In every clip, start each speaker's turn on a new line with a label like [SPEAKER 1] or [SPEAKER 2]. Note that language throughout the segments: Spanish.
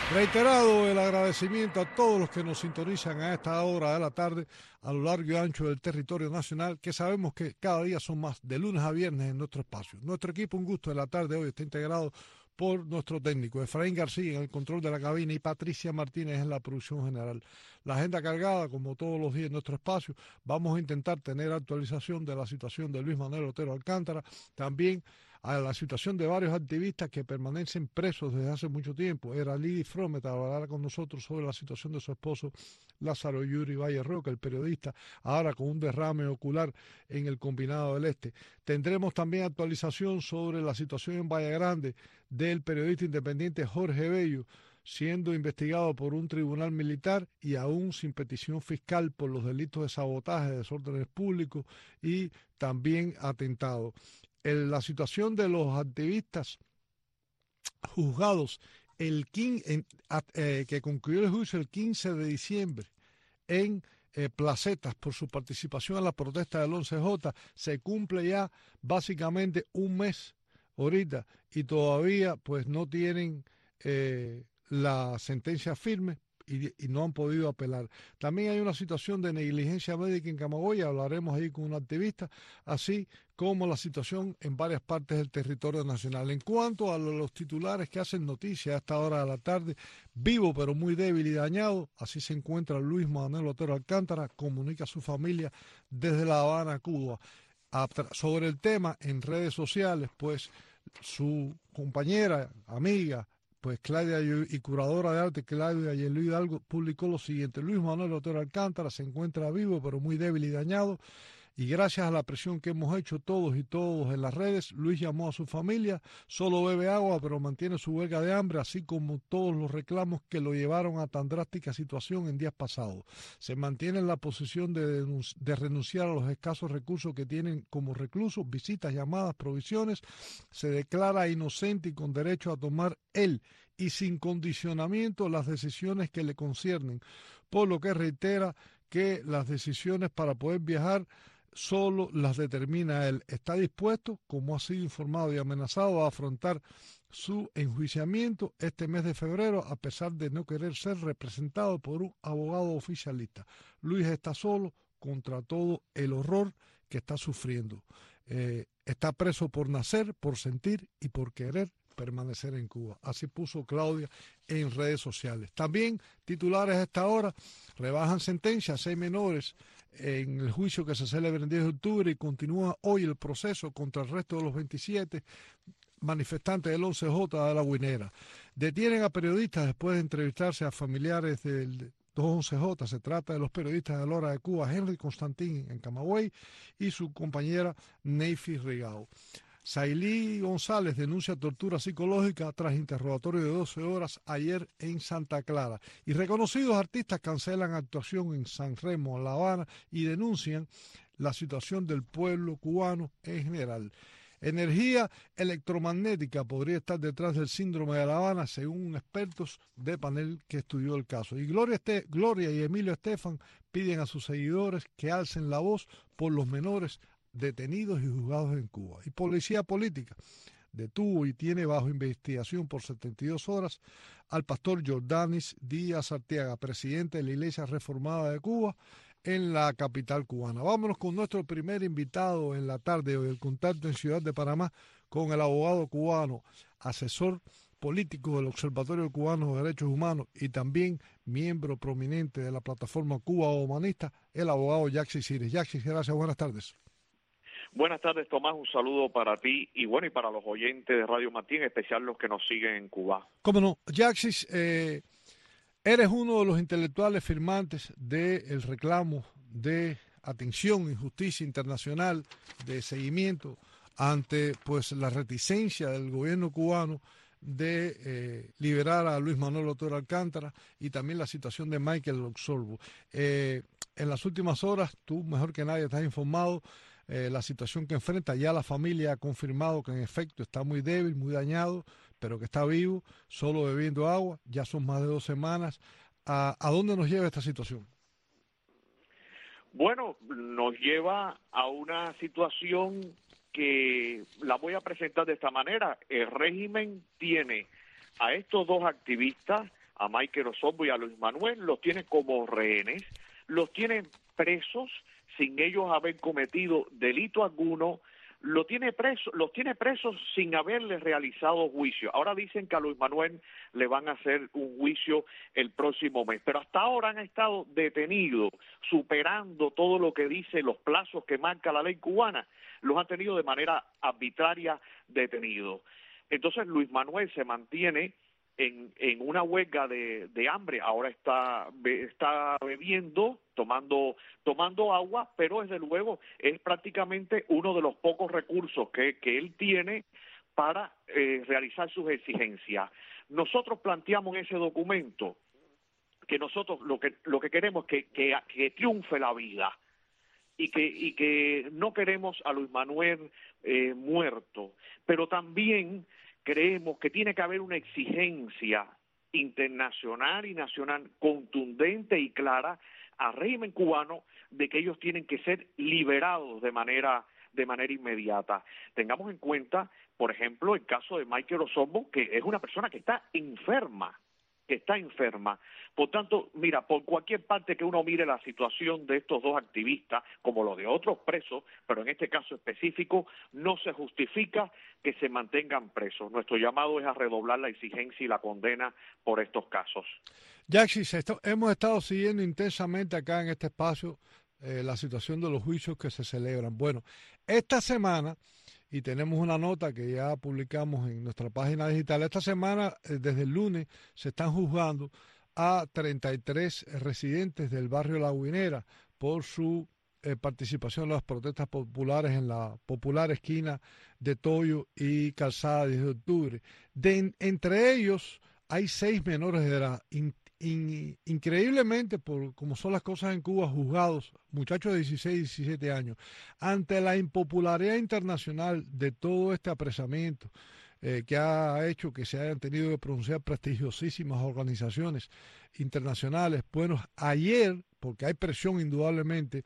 [SPEAKER 1] Reiterado el agradecimiento a todos los que nos sintonizan a esta hora de la tarde a lo largo y ancho del territorio nacional, que sabemos que cada día son más de lunes a viernes en nuestro espacio. Nuestro equipo, un gusto de la tarde hoy, está integrado por nuestro técnico Efraín García en el control de la cabina y Patricia Martínez en la producción general. La agenda cargada, como todos los días en nuestro espacio. Vamos a intentar tener actualización de la situación de Luis Manuel Otero Alcántara, también a la situación de varios activistas que permanecen presos desde hace mucho tiempo. Era Lili Fromet hablará con nosotros sobre la situación de su esposo Lázaro Yuri Valle Roca, el periodista, ahora con un derrame ocular en el Combinado del Este. Tendremos también actualización sobre la situación en Valle Grande del periodista independiente Jorge Bello, siendo investigado por un tribunal militar y aún sin petición fiscal por los delitos de sabotaje, desórdenes públicos y también atentado. La situación de los activistas juzgados que concluyó el juicio el 15 de diciembre en Placetas por su participación en la protesta del 11J, se cumple ya básicamente un mes ahorita y todavía pues no tienen la sentencia firme y no han podido apelar. También hay una situación de negligencia médica en Camagüey, hablaremos ahí con un activista, así como la situación en varias partes del territorio nacional. En cuanto a los titulares que hacen noticia a esta hora de la tarde, vivo pero muy débil y dañado, así se encuentra Luis Manuel Otero Alcántara, comunica a su familia desde La Habana, Cuba. Sobre el tema en redes sociales, pues su compañera, amiga, pues Claudia y curadora de arte Claudia Yelú Hidalgo publicó lo siguiente: Luis Manuel Otero Alcántara se encuentra vivo pero muy débil y dañado, y gracias a la presión que hemos hecho todos y todos en las redes, Luis llamó a su familia, solo bebe agua pero mantiene su huelga de hambre, así como todos los reclamos que lo llevaron a tan drástica situación en días pasados. Se mantiene en la posición de renunciar a los escasos recursos que tienen como reclusos, visitas, llamadas, provisiones. Se declara inocente y con derecho a tomar él y sin condicionamiento las decisiones que le conciernen, por lo que reitera que las decisiones para poder viajar solo las determina él. Está dispuesto, como ha sido informado y amenazado, a afrontar su enjuiciamiento este mes de febrero, a pesar de no querer ser representado por un abogado oficialista. Luis está solo contra todo el horror que está sufriendo. Está preso por nacer, por sentir y por querer permanecer en Cuba. Así puso Claudia en redes sociales. También titulares a esta hora: rebajan sentencia a 6 menores en el juicio que se celebra el 10 de octubre y continúa hoy el proceso contra el resto de los 27 manifestantes del 11J de La Guinera. Detienen a periodistas después de entrevistarse a familiares del 11J. Se trata de los periodistas de la Hora de Cuba, Henry Constantín en Camagüey y su compañera Neyfi Rigao. Sailí González denuncia tortura psicológica tras interrogatorio de 12 horas ayer en Santa Clara. Y reconocidos artistas cancelan actuación en San Remo, en La Habana, y denuncian la situación del pueblo cubano en general. Energía electromagnética podría estar detrás del síndrome de La Habana, según expertos de panel que estudió el caso. Y Gloria y Emilio Estefan piden a sus seguidores que alcen la voz por los menores detenidos y juzgados en Cuba. Y Policía Política detuvo y tiene bajo investigación por 72 horas al pastor Jordanis Díaz Arteaga, presidente de la Iglesia Reformada de Cuba en la capital cubana. Vámonos con nuestro primer invitado en la tarde hoy, el contacto en Ciudad de Panamá con el abogado cubano, asesor político del Observatorio Cubano de Derechos Humanos y también miembro prominente de la plataforma Cuba Humanista, el abogado Yaxi Cires. Yaxi, gracias, buenas tardes.
[SPEAKER 2] Buenas tardes, Tomás, un saludo para ti y bueno, y para los oyentes de Radio Martí, en especial los que nos siguen en Cuba.
[SPEAKER 1] Cómo no, Yaxis, eres uno de los intelectuales firmantes del reclamo de atención y justicia internacional, de seguimiento ante pues la reticencia del gobierno cubano de liberar a Luis Manuel Otero Alcántara y también la situación de Michael Oxolvo. En las últimas horas, tú mejor que nadie estás informado la situación que enfrenta. Ya la familia ha confirmado que en efecto está muy débil, muy dañado, pero que está vivo, solo bebiendo agua. Ya son más de 2 semanas. ¿A dónde nos lleva esta situación?
[SPEAKER 2] Bueno, nos lleva a una situación que la voy a presentar de esta manera. El régimen tiene a estos dos activistas a Michael Osorbo y a Luis Manuel, los tiene como rehenes, los tiene presos sin ellos haber cometido delito alguno, los tiene presos sin haberles realizado juicio. Ahora dicen que a Luis Manuel le van a hacer un juicio el próximo mes, pero hasta ahora han estado detenidos, superando todo lo que dice los plazos que marca la ley cubana, los han tenido de manera arbitraria detenidos. Entonces Luis Manuel se mantiene en una huelga de hambre, ahora está bebiendo, tomando agua, pero desde luego es prácticamente uno de los pocos recursos que él tiene para realizar sus exigencias. Nosotros planteamos en ese documento que nosotros lo que queremos es que triunfe la vida y que no queremos a Luis Manuel muerto, pero también creemos que tiene que haber una exigencia internacional y nacional contundente y clara al régimen cubano de que ellos tienen que ser liberados de manera inmediata. Tengamos en cuenta, por ejemplo, el caso de Michael Osorbo, que es una persona que está enferma. Por tanto, mira, por cualquier parte que uno mire la situación de estos dos activistas, como lo de otros presos, pero en este caso específico, no se justifica que se mantengan presos. Nuestro llamado es a redoblar la exigencia y la condena por estos casos.
[SPEAKER 1] Yaxis, hemos estado siguiendo intensamente acá en este espacio la situación de los juicios que se celebran. Bueno, esta semana, y tenemos una nota que ya publicamos en nuestra página digital, esta semana, desde el lunes, se están juzgando a 33 residentes del barrio La Guinera por su participación en las protestas populares en la popular esquina de Toyo y Calzada 10 de octubre. Entre ellos hay 6 menores de edad. Increíblemente, por como son las cosas en Cuba, juzgados, muchachos de 16 y 17 años, ante la impopularidad internacional de todo este apresamiento que ha hecho que se hayan tenido que pronunciar prestigiosísimas organizaciones internacionales. Bueno, ayer, porque hay presión indudablemente,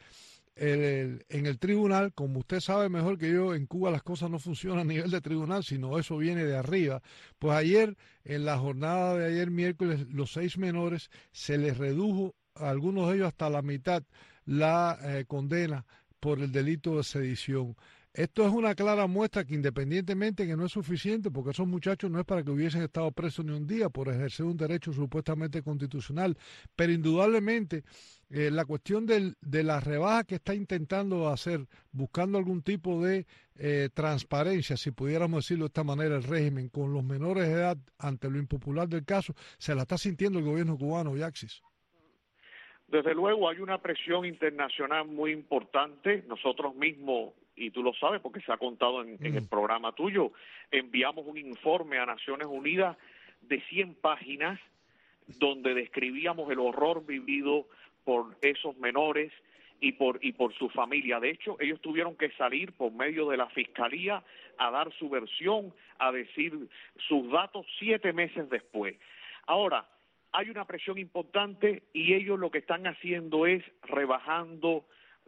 [SPEAKER 1] en el tribunal, como usted sabe mejor que yo, en Cuba las cosas no funcionan a nivel de tribunal, sino eso viene de arriba. Pues ayer, en la jornada de ayer miércoles, los 6 menores se les redujo a algunos de ellos hasta la mitad la condena por el delito de sedición. Esto es una clara muestra que, independientemente que no es suficiente, porque esos muchachos no es para que hubiesen estado presos ni un día por ejercer un derecho supuestamente constitucional, pero indudablemente la cuestión de la rebaja que está intentando hacer, buscando algún tipo de transparencia, si pudiéramos decirlo de esta manera, el régimen con los menores de edad ante lo impopular del caso, se la está sintiendo el gobierno cubano, Yaxis.
[SPEAKER 2] Desde luego hay una presión internacional muy importante. Nosotros mismos, y tú lo sabes porque se ha contado en el programa tuyo, enviamos un informe a Naciones Unidas de 100 páginas donde describíamos el horror vivido por esos menores y por su familia. De hecho, ellos tuvieron que salir por medio de la Fiscalía a dar su versión, a decir sus datos 7 meses después. Ahora, hay una presión importante y ellos lo que están haciendo es rebajando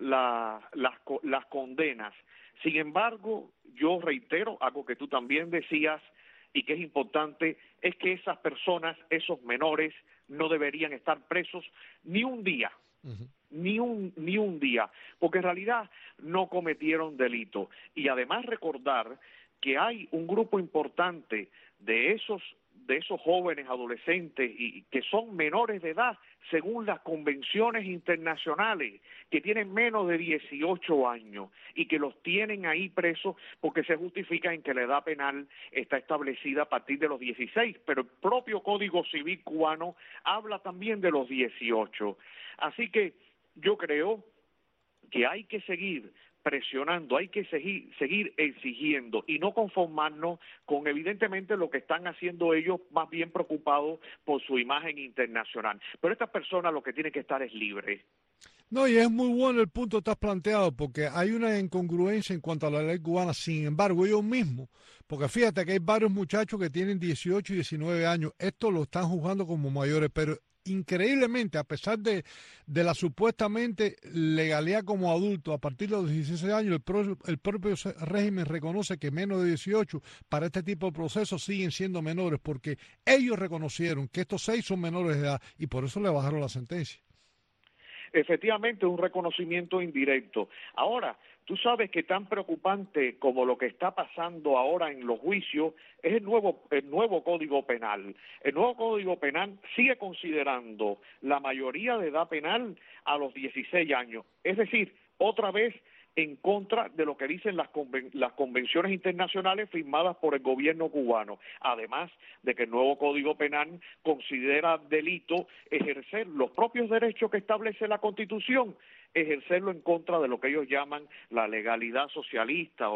[SPEAKER 2] las condenas. Sin embargo, yo reitero algo que tú también decías y que es importante, es que esas personas, esos menores, no deberían estar presos ni un día. Ni un día, porque en realidad no cometieron delito. Y además recordar que hay un grupo importante de esos jóvenes adolescentes y que son menores de edad según las convenciones internacionales, que tienen menos de 18 años y que los tienen ahí presos porque se justifica en que la edad penal está establecida a partir de los 16, pero el propio Código Civil cubano habla también de los 18. Así que yo creo que hay que seguir presionando, hay que seguir exigiendo y no conformarnos con evidentemente lo que están haciendo ellos, más bien preocupados por su imagen internacional. Pero estas personas lo que tienen que estar es libres.
[SPEAKER 1] No, y es muy bueno el punto que estás planteado, porque hay una incongruencia en cuanto a la ley cubana. Sin embargo, ellos mismos, porque fíjate que hay varios muchachos que tienen 18 y 19 años, esto lo están juzgando como mayores, pero increíblemente, a pesar de la supuestamente legalidad como adulto, a partir de los 16 años, el propio régimen reconoce que menos de 18 para este tipo de procesos siguen siendo menores, porque ellos reconocieron que estos 6 son menores de edad y por eso le bajaron la sentencia.
[SPEAKER 2] Efectivamente, un reconocimiento indirecto. Ahora, tú sabes que tan preocupante como lo que está pasando ahora en los juicios es el nuevo Código Penal. El nuevo Código Penal sigue considerando la mayoría de edad penal a los 16 años. Es decir, otra vez en contra de lo que dicen las convenciones internacionales firmadas por el gobierno cubano, además de que el nuevo Código Penal considera delito ejercer los propios derechos que establece la Constitución, ejercerlo en contra de lo que ellos llaman la legalidad socialista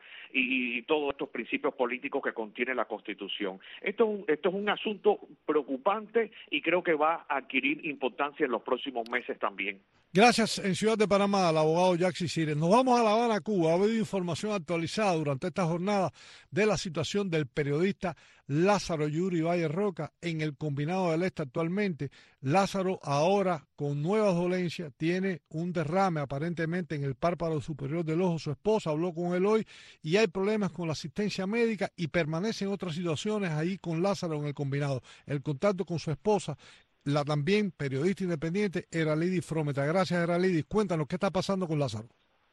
[SPEAKER 2] y todos estos principios políticos que contiene la Constitución. Esto es un asunto preocupante y creo que va a adquirir importancia en los próximos meses también.
[SPEAKER 1] Gracias. En Ciudad de Panamá, al abogado Yaxi Cires. Nos vamos a La Habana, Cuba. Ha habido información actualizada durante esta jornada de la situación del periodista Lázaro Yuri Valle Roca en el Combinado del Este actualmente. Lázaro ahora con nuevas dolencias, tiene un derrame aparentemente en el párpado superior del ojo. Su esposa habló con él hoy y hay problemas con la asistencia médica y permanecen otras situaciones ahí con Lázaro en el Combinado. El contacto con su esposa, la también periodista independiente, Eralidis Frometa. Gracias, Eralidis. Cuéntanos, ¿qué está pasando con Lázaro?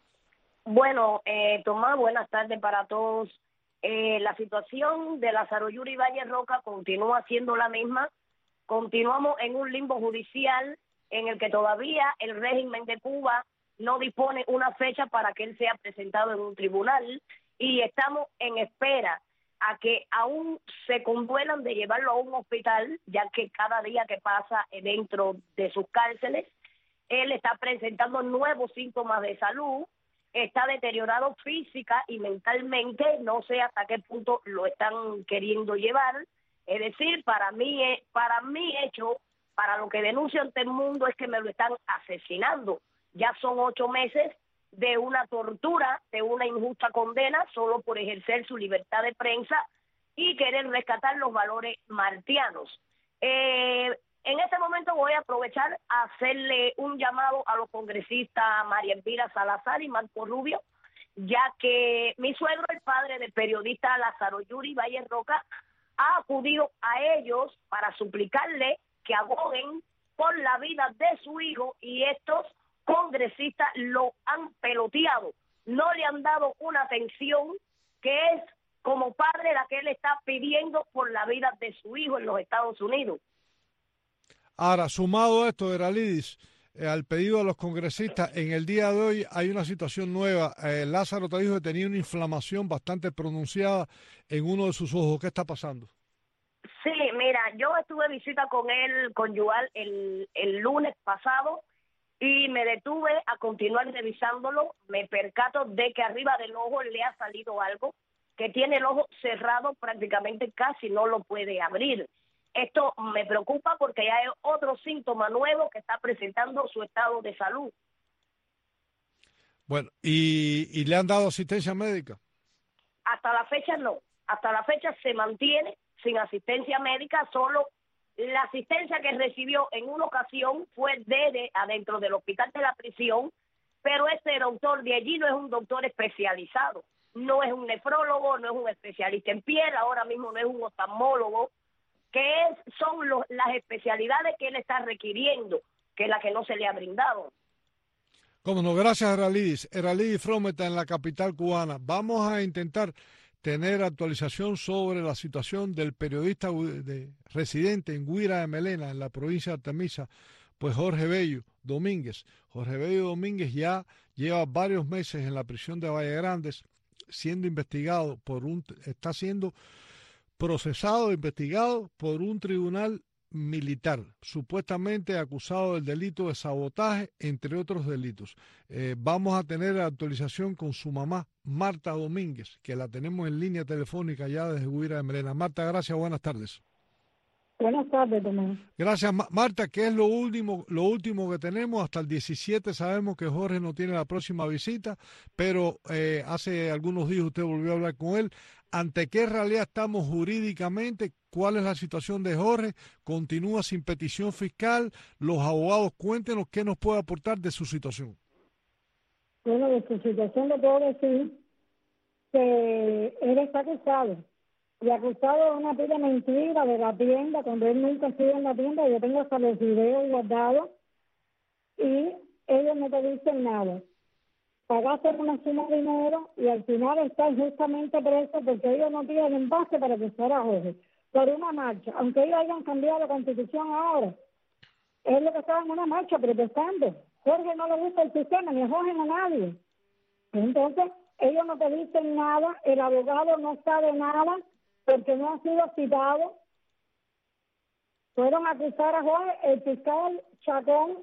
[SPEAKER 3] Bueno, Tomás, buenas tardes para todos. La situación de Lázaro Yuri Valle Roca continúa siendo la misma. Continuamos en un limbo judicial en el que todavía el régimen de Cuba no dispone una fecha para que él sea presentado en un tribunal y estamos en espera a que aún se conduelan de llevarlo a un hospital, ya que cada día que pasa dentro de sus cárceles, él está presentando nuevos síntomas de salud, está deteriorado física y mentalmente, no sé hasta qué punto lo están queriendo llevar. Es decir, para lo que denuncio ante el mundo es que me lo están asesinando. Ya son 8 meses de una tortura, de una injusta condena, solo por ejercer su libertad de prensa y querer rescatar los valores martianos. En este momento voy a aprovechar a hacerle un llamado a los congresistas María Elvira Salazar y Marco Rubio, ya que mi suegro, el padre del periodista Lázaro Yuri Valle Roca, ha acudido a ellos para suplicarle que aboguen por la vida de su hijo y estos congresistas lo han peloteado, no le han dado una atención que es como padre la que él está pidiendo por la vida de su hijo en los Estados Unidos.
[SPEAKER 1] Ahora, sumado a esto, Eralidis, al pedido de los congresistas, en el día de hoy hay una situación nueva. Lázaro te dijo que tenía una inflamación bastante pronunciada en uno de sus ojos. ¿Qué está pasando?
[SPEAKER 3] Sí, mira, yo estuve de visita con él conyugal el lunes pasado y me detuve a continuar revisándolo. Me percato de que arriba del ojo le ha salido algo, que tiene el ojo cerrado, prácticamente casi no lo puede abrir. Esto me preocupa porque ya hay otro síntoma nuevo que está presentando su estado de salud.
[SPEAKER 1] Bueno, ¿y le han dado asistencia médica?
[SPEAKER 3] Hasta la fecha no. Hasta la fecha se mantiene sin asistencia médica, solo la asistencia que recibió en una ocasión fue desde adentro del hospital de la prisión, pero este doctor de allí no es un doctor especializado, no es un nefrólogo, no es un especialista en piel, ahora mismo no es un oftalmólogo, son las especialidades que él está requiriendo, que es la que no se le ha brindado.
[SPEAKER 1] Cómo no, gracias, Eralidis. Eralidis Frometa en la capital cubana. Vamos a intentar tener actualización sobre la situación del periodista residente en Guira de Melena, en la provincia de Artemisa, pues Jorge Bello Domínguez. Jorge Bello Domínguez ya lleva varios meses en la prisión de Valle Grandes siendo investigado está siendo procesado e investigado por un tribunal militar, supuestamente acusado del delito de sabotaje, entre otros delitos. Vamos a tener la actualización con su mamá, Marta Domínguez, que la tenemos en línea telefónica ya desde Guira de Melena. Marta, gracias, buenas tardes.
[SPEAKER 4] Buenas tardes, Tomás.
[SPEAKER 1] Gracias, Marta. ¿Qué es lo último que tenemos? Hasta el 17 sabemos que Jorge no tiene la próxima visita, pero hace algunos días usted volvió a hablar con él. ¿Ante qué realidad estamos jurídicamente? ¿Cuál es la situación de Jorge? ¿Continúa sin petición fiscal? Los abogados, cuéntenos qué nos puede aportar de su situación.
[SPEAKER 4] Bueno, de su situación le puedo decir que él está acusado. Y acusado de una pila mentira de la tienda, cuando él nunca estuvo en la tienda. Yo tengo hasta los videos guardados y ellos no te dicen nada. Pagaste una suma de dinero y al final está injustamente preso porque ellos no tienen base para acusar a Jorge por una marcha. Aunque ellos hayan cambiado la constitución ahora, es lo que estaba en una marcha protestando. Jorge no le gusta el sistema, ni a Jorge ni a nadie. Entonces, ellos no te dicen nada, el abogado no sabe nada, porque no ha sido citado. Fueron a acusar a Jorge, el fiscal Chacón,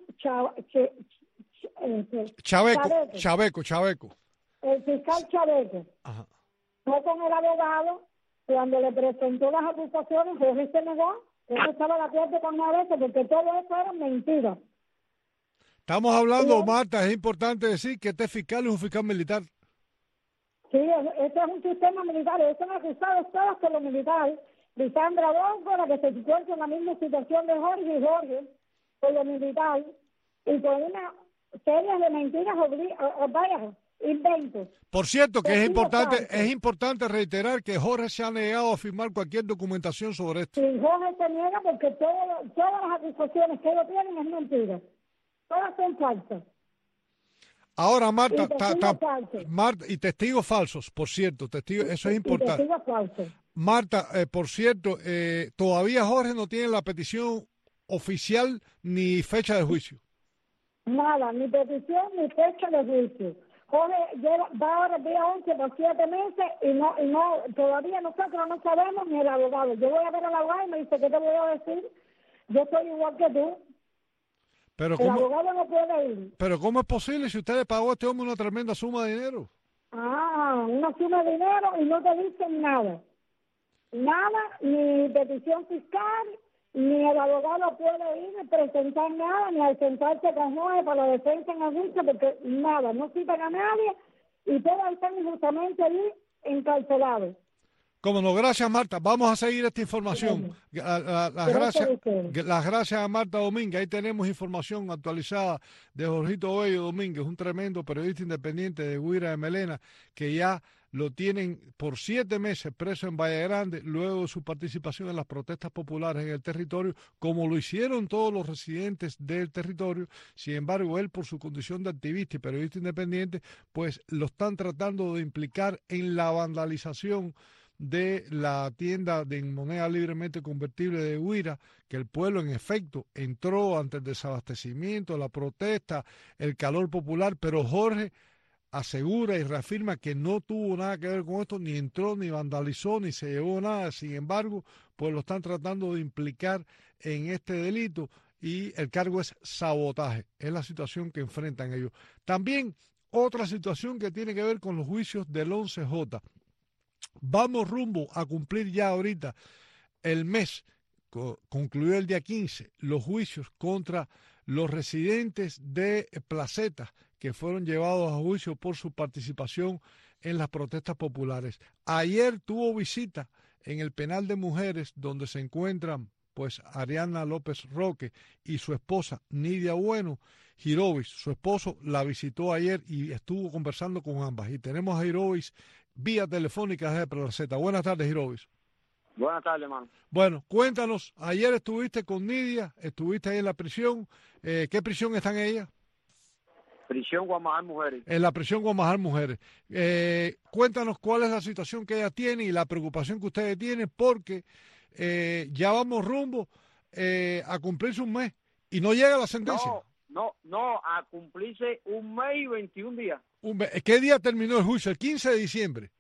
[SPEAKER 1] Chaveco.
[SPEAKER 4] El fiscal Chaveco.
[SPEAKER 1] Ajá.
[SPEAKER 4] Fue con el abogado, cuando le presentó las acusaciones, Jorge se negó, él estaba de acuerdo con nada de eso, porque todo eso era mentira.
[SPEAKER 1] Estamos hablando, Marta, es importante decir que este fiscal es un fiscal militar.
[SPEAKER 4] Sí, ese es un sistema militar, ellos son acusados todos por lo militar. Lisandra Bonco, la que se encuentra en la misma situación de Jorge y Jorge, por lo militar, y por una serie de mentiras vaya, inventos.
[SPEAKER 1] Por cierto, que es importante reiterar que Jorge se ha negado a firmar cualquier documentación sobre esto.
[SPEAKER 4] Sí, Jorge se niega porque todas las acusaciones que ellos tienen es mentira. Todas son falsas.
[SPEAKER 1] Ahora, Marta,
[SPEAKER 4] y
[SPEAKER 1] testigos falsos, por cierto, eso es importante.
[SPEAKER 4] Testigos falsos.
[SPEAKER 1] Marta, por cierto, todavía Jorge no tiene la petición oficial ni fecha de juicio.
[SPEAKER 4] Nada, ni petición ni fecha de juicio. Jorge va ahora el día 11 por 7 meses y no todavía nosotros no sabemos ni el abogado. Yo voy a ver al abogado y me dice, ¿qué te voy a decir? Yo soy igual que tú.
[SPEAKER 1] Pero
[SPEAKER 4] el abogado no puede ir.
[SPEAKER 1] Pero ¿cómo es posible si usted le pagó a este hombre una tremenda suma de dinero?
[SPEAKER 4] Una suma de dinero y no te dicen nada. Nada, ni petición fiscal, ni el abogado puede ir a presentar nada, ni a sentarse con Jorge para la defensa en el juicio, porque nada, no citan a nadie y todos están injustamente allí encarcelados.
[SPEAKER 1] Cómo no, gracias Marta. Vamos a seguir esta información. Las gracias a Marta Domínguez. Ahí tenemos información actualizada de Jorgito Bello Domínguez, un tremendo periodista independiente de Guira de Melena, que ya lo tienen por 7 meses preso en Valle Grande, luego de su participación en las protestas populares en el territorio, como lo hicieron todos los residentes del territorio. Sin embargo, él, por su condición de activista y periodista independiente, pues lo están tratando de implicar en la vandalización de la tienda de moneda libremente convertible de Guira, que el pueblo en efecto entró ante el desabastecimiento, la protesta, el calor popular, pero Jorge asegura y reafirma que no tuvo nada que ver con esto, ni entró, ni vandalizó, ni se llevó nada. Sin embargo, pues lo están tratando de implicar en este delito y el cargo es sabotaje. Es la situación que enfrentan ellos. También otra situación que tiene que ver con los juicios del 11J. Vamos rumbo a cumplir ya ahorita el mes, concluyó el día 15, los juicios contra los residentes de Placetas que fueron llevados a juicio por su participación en las protestas populares. Ayer tuvo visita en el penal de mujeres donde se encuentran pues Ariana López Roque y su esposa Nidia Bueno. Girovis, su esposo, la visitó ayer y estuvo conversando con ambas. Y tenemos a Girovis vía telefónica desde Placeta. Buenas tardes, Girovis.
[SPEAKER 5] Buenas tardes, hermano.
[SPEAKER 1] Bueno, cuéntanos, ayer estuviste con Nidia, estuviste ahí en la prisión. ¿Qué prisión están ellas?
[SPEAKER 5] Prisión Guamajal Mujeres. En
[SPEAKER 1] la prisión Guamajal Mujeres. Cuéntanos cuál es la situación que ella tiene y la preocupación que ustedes tienen, porque ya vamos rumbo a cumplirse un mes y no llega la sentencia.
[SPEAKER 5] No, a cumplirse un mes y 21 días.
[SPEAKER 1] ¿Qué día terminó el juicio? ¿El 15 de diciembre?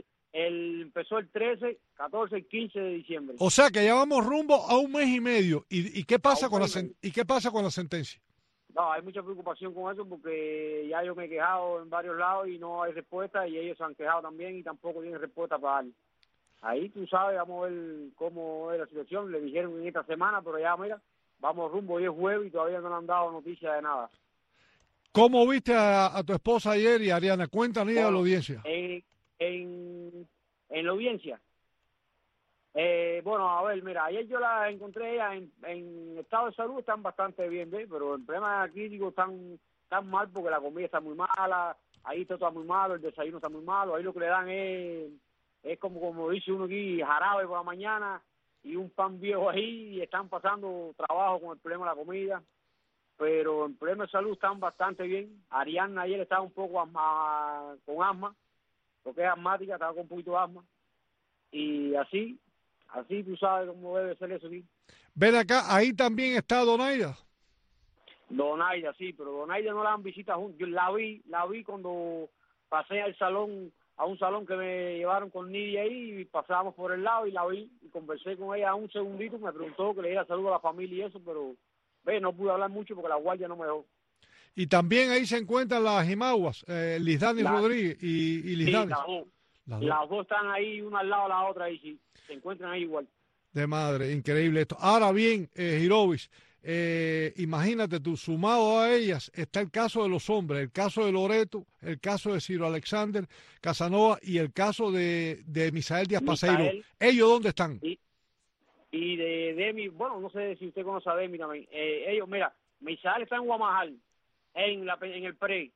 [SPEAKER 5] Empezó el 13, 14 y 15 de diciembre.
[SPEAKER 1] O sea que ya vamos rumbo a un mes y medio. ¿Y qué pasa con la sentencia?
[SPEAKER 5] No, hay mucha preocupación con eso porque ya yo me he quejado en varios lados y no hay respuesta, y ellos se han quejado también y tampoco tienen respuesta para dar. ahí tú sabes, vamos a ver cómo es la situación. Le dijeron en esta semana, pero ya mira, vamos rumbo, hoy es jueves y todavía no le han dado noticia de nada.
[SPEAKER 1] ¿Cómo viste a tu esposa ayer y Ariana? Cuéntanos a la audiencia.
[SPEAKER 5] En la audiencia. Bueno, a ver, mira, ayer yo la encontré ella en estado de salud, están bastante bien, ¿ves? Pero el problema crítico están mal porque la comida está muy mala, ahí está todo muy malo, el desayuno está muy malo, ahí lo que le dan es como dice uno aquí, jarabe por la mañana y un pan viejo ahí, y están pasando trabajo con el problema de la comida, pero en problema de salud están bastante bien. Ariana ayer estaba un poco con asma, porque es asmática, estaba con un poquito de asma, y así tú sabes cómo debe ser eso aquí.
[SPEAKER 1] Ven acá, ahí también está Donaida.
[SPEAKER 5] Donaida, sí, pero Donaida no la han visitado juntos. Yo la vi cuando pasé a un salón que me llevaron con Nidia ahí, y pasábamos por el lado y la vi y conversé con ella un segundito, me preguntó que le diera saludo a la familia y eso, pero no pude hablar mucho porque la guardia no me dejó.
[SPEAKER 1] Y también ahí se encuentran las Jimaguas, Lisdani Rodríguez y Lisdani.
[SPEAKER 5] Sí, las dos están ahí, una al lado de la otra, y sí, se encuentran ahí igual.
[SPEAKER 1] De madre, increíble esto. Ahora bien, Girovis, imagínate tú, sumado a ellas está el caso de los hombres, el caso de Loreto, el caso de Ciro Alexander Casanova y el caso de Misael Díaz Paceiro. ¿Ellos dónde están?
[SPEAKER 5] Y de Demi, bueno, no sé si usted conoce a Demi también. Ellos, mira, Misael está en Guamajal, en el pre.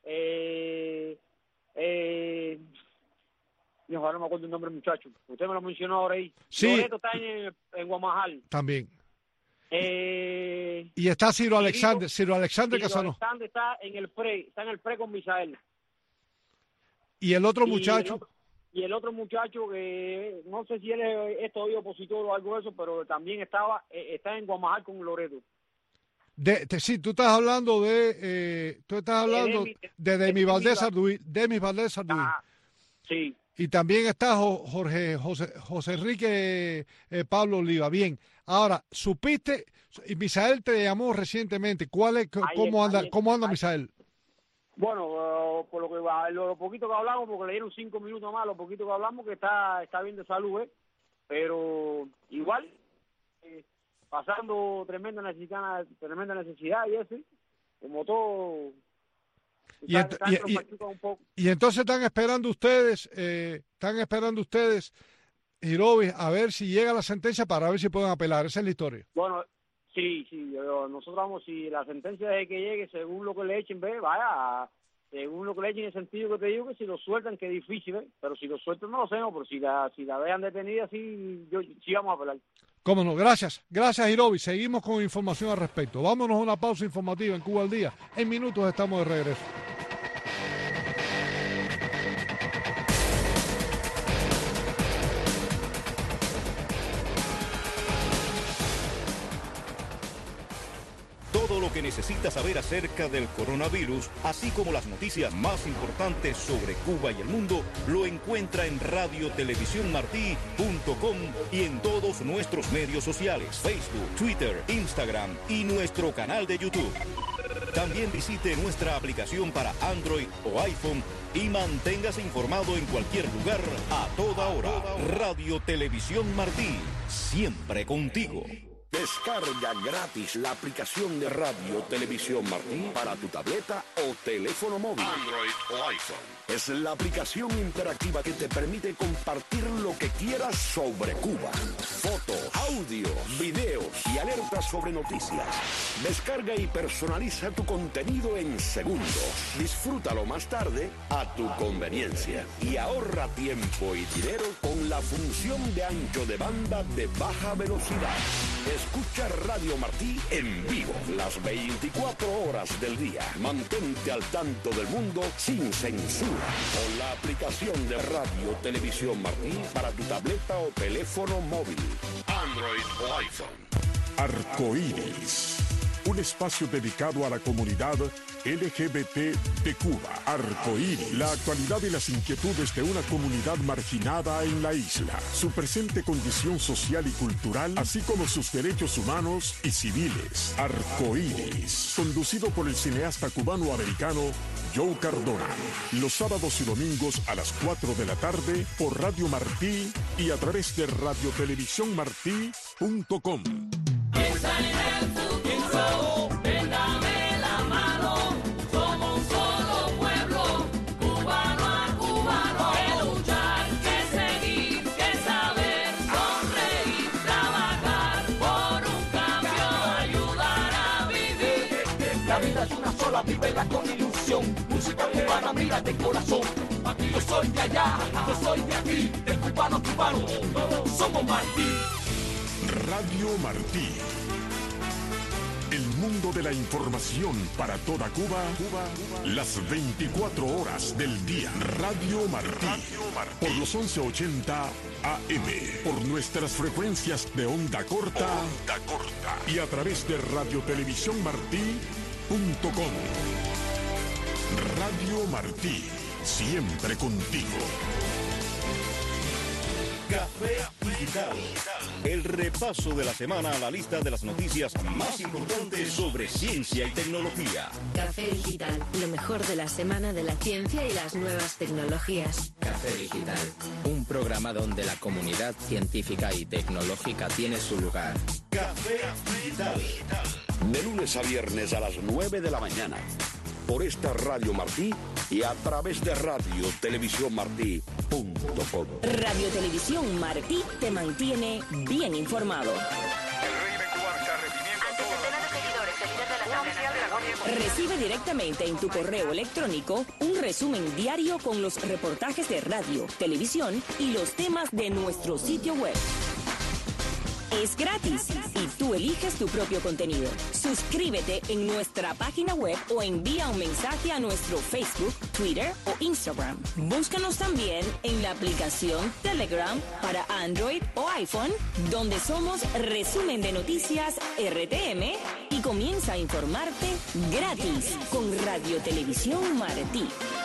[SPEAKER 5] Ahora no me acuerdo el nombre del muchacho. Usted me lo mencionó ahora ahí.
[SPEAKER 1] Sí.
[SPEAKER 5] Loreto está en Guamajal.
[SPEAKER 1] También. Y está Ciro Alexander Casanova.
[SPEAKER 5] Alexander está en el pre con Misael.
[SPEAKER 1] ¿Y el otro muchacho?
[SPEAKER 5] Y el otro muchacho que no sé si él es todavía opositor o algo de eso, pero también está en Guamajal con Loreto.
[SPEAKER 1] Sí, tú estás hablando de Demi Valdés Arduí.
[SPEAKER 5] Sí.
[SPEAKER 1] Y también está José Enrique Pablo Oliva. Bien, ahora, supiste, Misael te llamó recientemente, ¿cómo anda Misael?
[SPEAKER 5] Bueno, por lo poquito que hablamos, porque le dieron 5 minutos más, lo poquito que hablamos, que está bien de salud, pero igual, pasando tremenda necesidad y eso, como todo.
[SPEAKER 1] Y entonces están esperando ustedes, Girovis, a ver si llega la sentencia para ver si pueden apelar. Esa es la historia.
[SPEAKER 5] Bueno, sí, nosotros vamos, si la sentencia es que llegue según lo que le echen, según lo que le echen, en el sentido que te digo, que si lo sueltan, que es difícil, pero si lo sueltan no lo sabemos, pero si la dejan detenida, sí vamos a apelar.
[SPEAKER 1] Cómo no, gracias, Girovis. Seguimos con información al respecto. Vámonos a una pausa informativa en Cuba al Día. En minutos estamos de regreso.
[SPEAKER 6] Todo lo que necesita saber acerca del coronavirus, así como las noticias más importantes sobre Cuba y el mundo, lo encuentra en radiotelevisiónmartí.com y en todos nuestros medios sociales, Facebook, Twitter, Instagram y nuestro canal de YouTube. También visite nuestra aplicación para Android o iPhone y manténgase informado en cualquier lugar, a toda hora. Radio Televisión Martí, siempre contigo.
[SPEAKER 7] Descarga gratis la aplicación de Radio Televisión Martí para tu tableta o teléfono móvil, Android o iPhone. Es la aplicación interactiva que te permite compartir lo que quieras sobre Cuba. Fotos, audios, videos y alertas sobre noticias. Descarga y personaliza tu contenido en segundos. Disfrútalo más tarde a tu conveniencia. Y ahorra tiempo y dinero con la función de ancho de banda de baja velocidad. Escucha Radio Martí en vivo las 24 horas del día. Mantente al tanto del mundo sin censura con la aplicación de Radio Televisión Martí para tu tableta o teléfono móvil, Android o iPhone.
[SPEAKER 8] Arcoíris, un espacio dedicado a la comunidad LGBT de Cuba. Arcoíris, la actualidad y las inquietudes de una comunidad marginada en la isla, su presente condición social y cultural, así como sus derechos humanos y civiles. Arcoíris, conducido por el cineasta cubano-americano Joe Cardona, los sábados y domingos a las 4 de la tarde por Radio Martí y a través de radiotelevisiónmartí.com.
[SPEAKER 9] Piensa en el futuro, véndame la mano, somos un solo pueblo, cubano a cubano, que luchar, que seguir, que saber, sonreír, trabajar por un cambio, ayudar a vivir. La vida es una sola, vívela con ilusión, música cubana, mira de corazón. Aquí yo soy de allá, yo soy de aquí, de cubano a cubano, todos somos Martí.
[SPEAKER 8] Radio Martí. El mundo de la información para toda Cuba, las 24 horas del día. Radio Martí. Por los 1180 AM. Por nuestras frecuencias de onda corta. Y a través de radiotelevisiónmartí.com. Radio Martí. Siempre contigo.
[SPEAKER 6] Café Digital. El repaso de la semana a la lista de las noticias más importantes sobre ciencia y tecnología.
[SPEAKER 10] Café Digital, lo mejor de la semana de la ciencia y las nuevas tecnologías.
[SPEAKER 11] Café Digital, un programa donde la comunidad científica y tecnológica tiene su lugar.
[SPEAKER 6] Café Digital.
[SPEAKER 7] De lunes a viernes a las 9 de la mañana. Por esta Radio Martí y a través de radiotelevisiónmartí.com.
[SPEAKER 12] Radio Televisión Martí te mantiene bien informado. Recibe directamente en tu correo electrónico un resumen diario con los reportajes de radio, televisión y los temas de nuestro sitio web. Es gratis y tú eliges tu propio contenido. Suscríbete en nuestra página web o envía un mensaje a nuestro Facebook, Twitter o Instagram. Búscanos también en la aplicación Telegram para Android o iPhone, donde somos Resumen de Noticias RTM y comienza a informarte gratis con Radio Televisión Martí.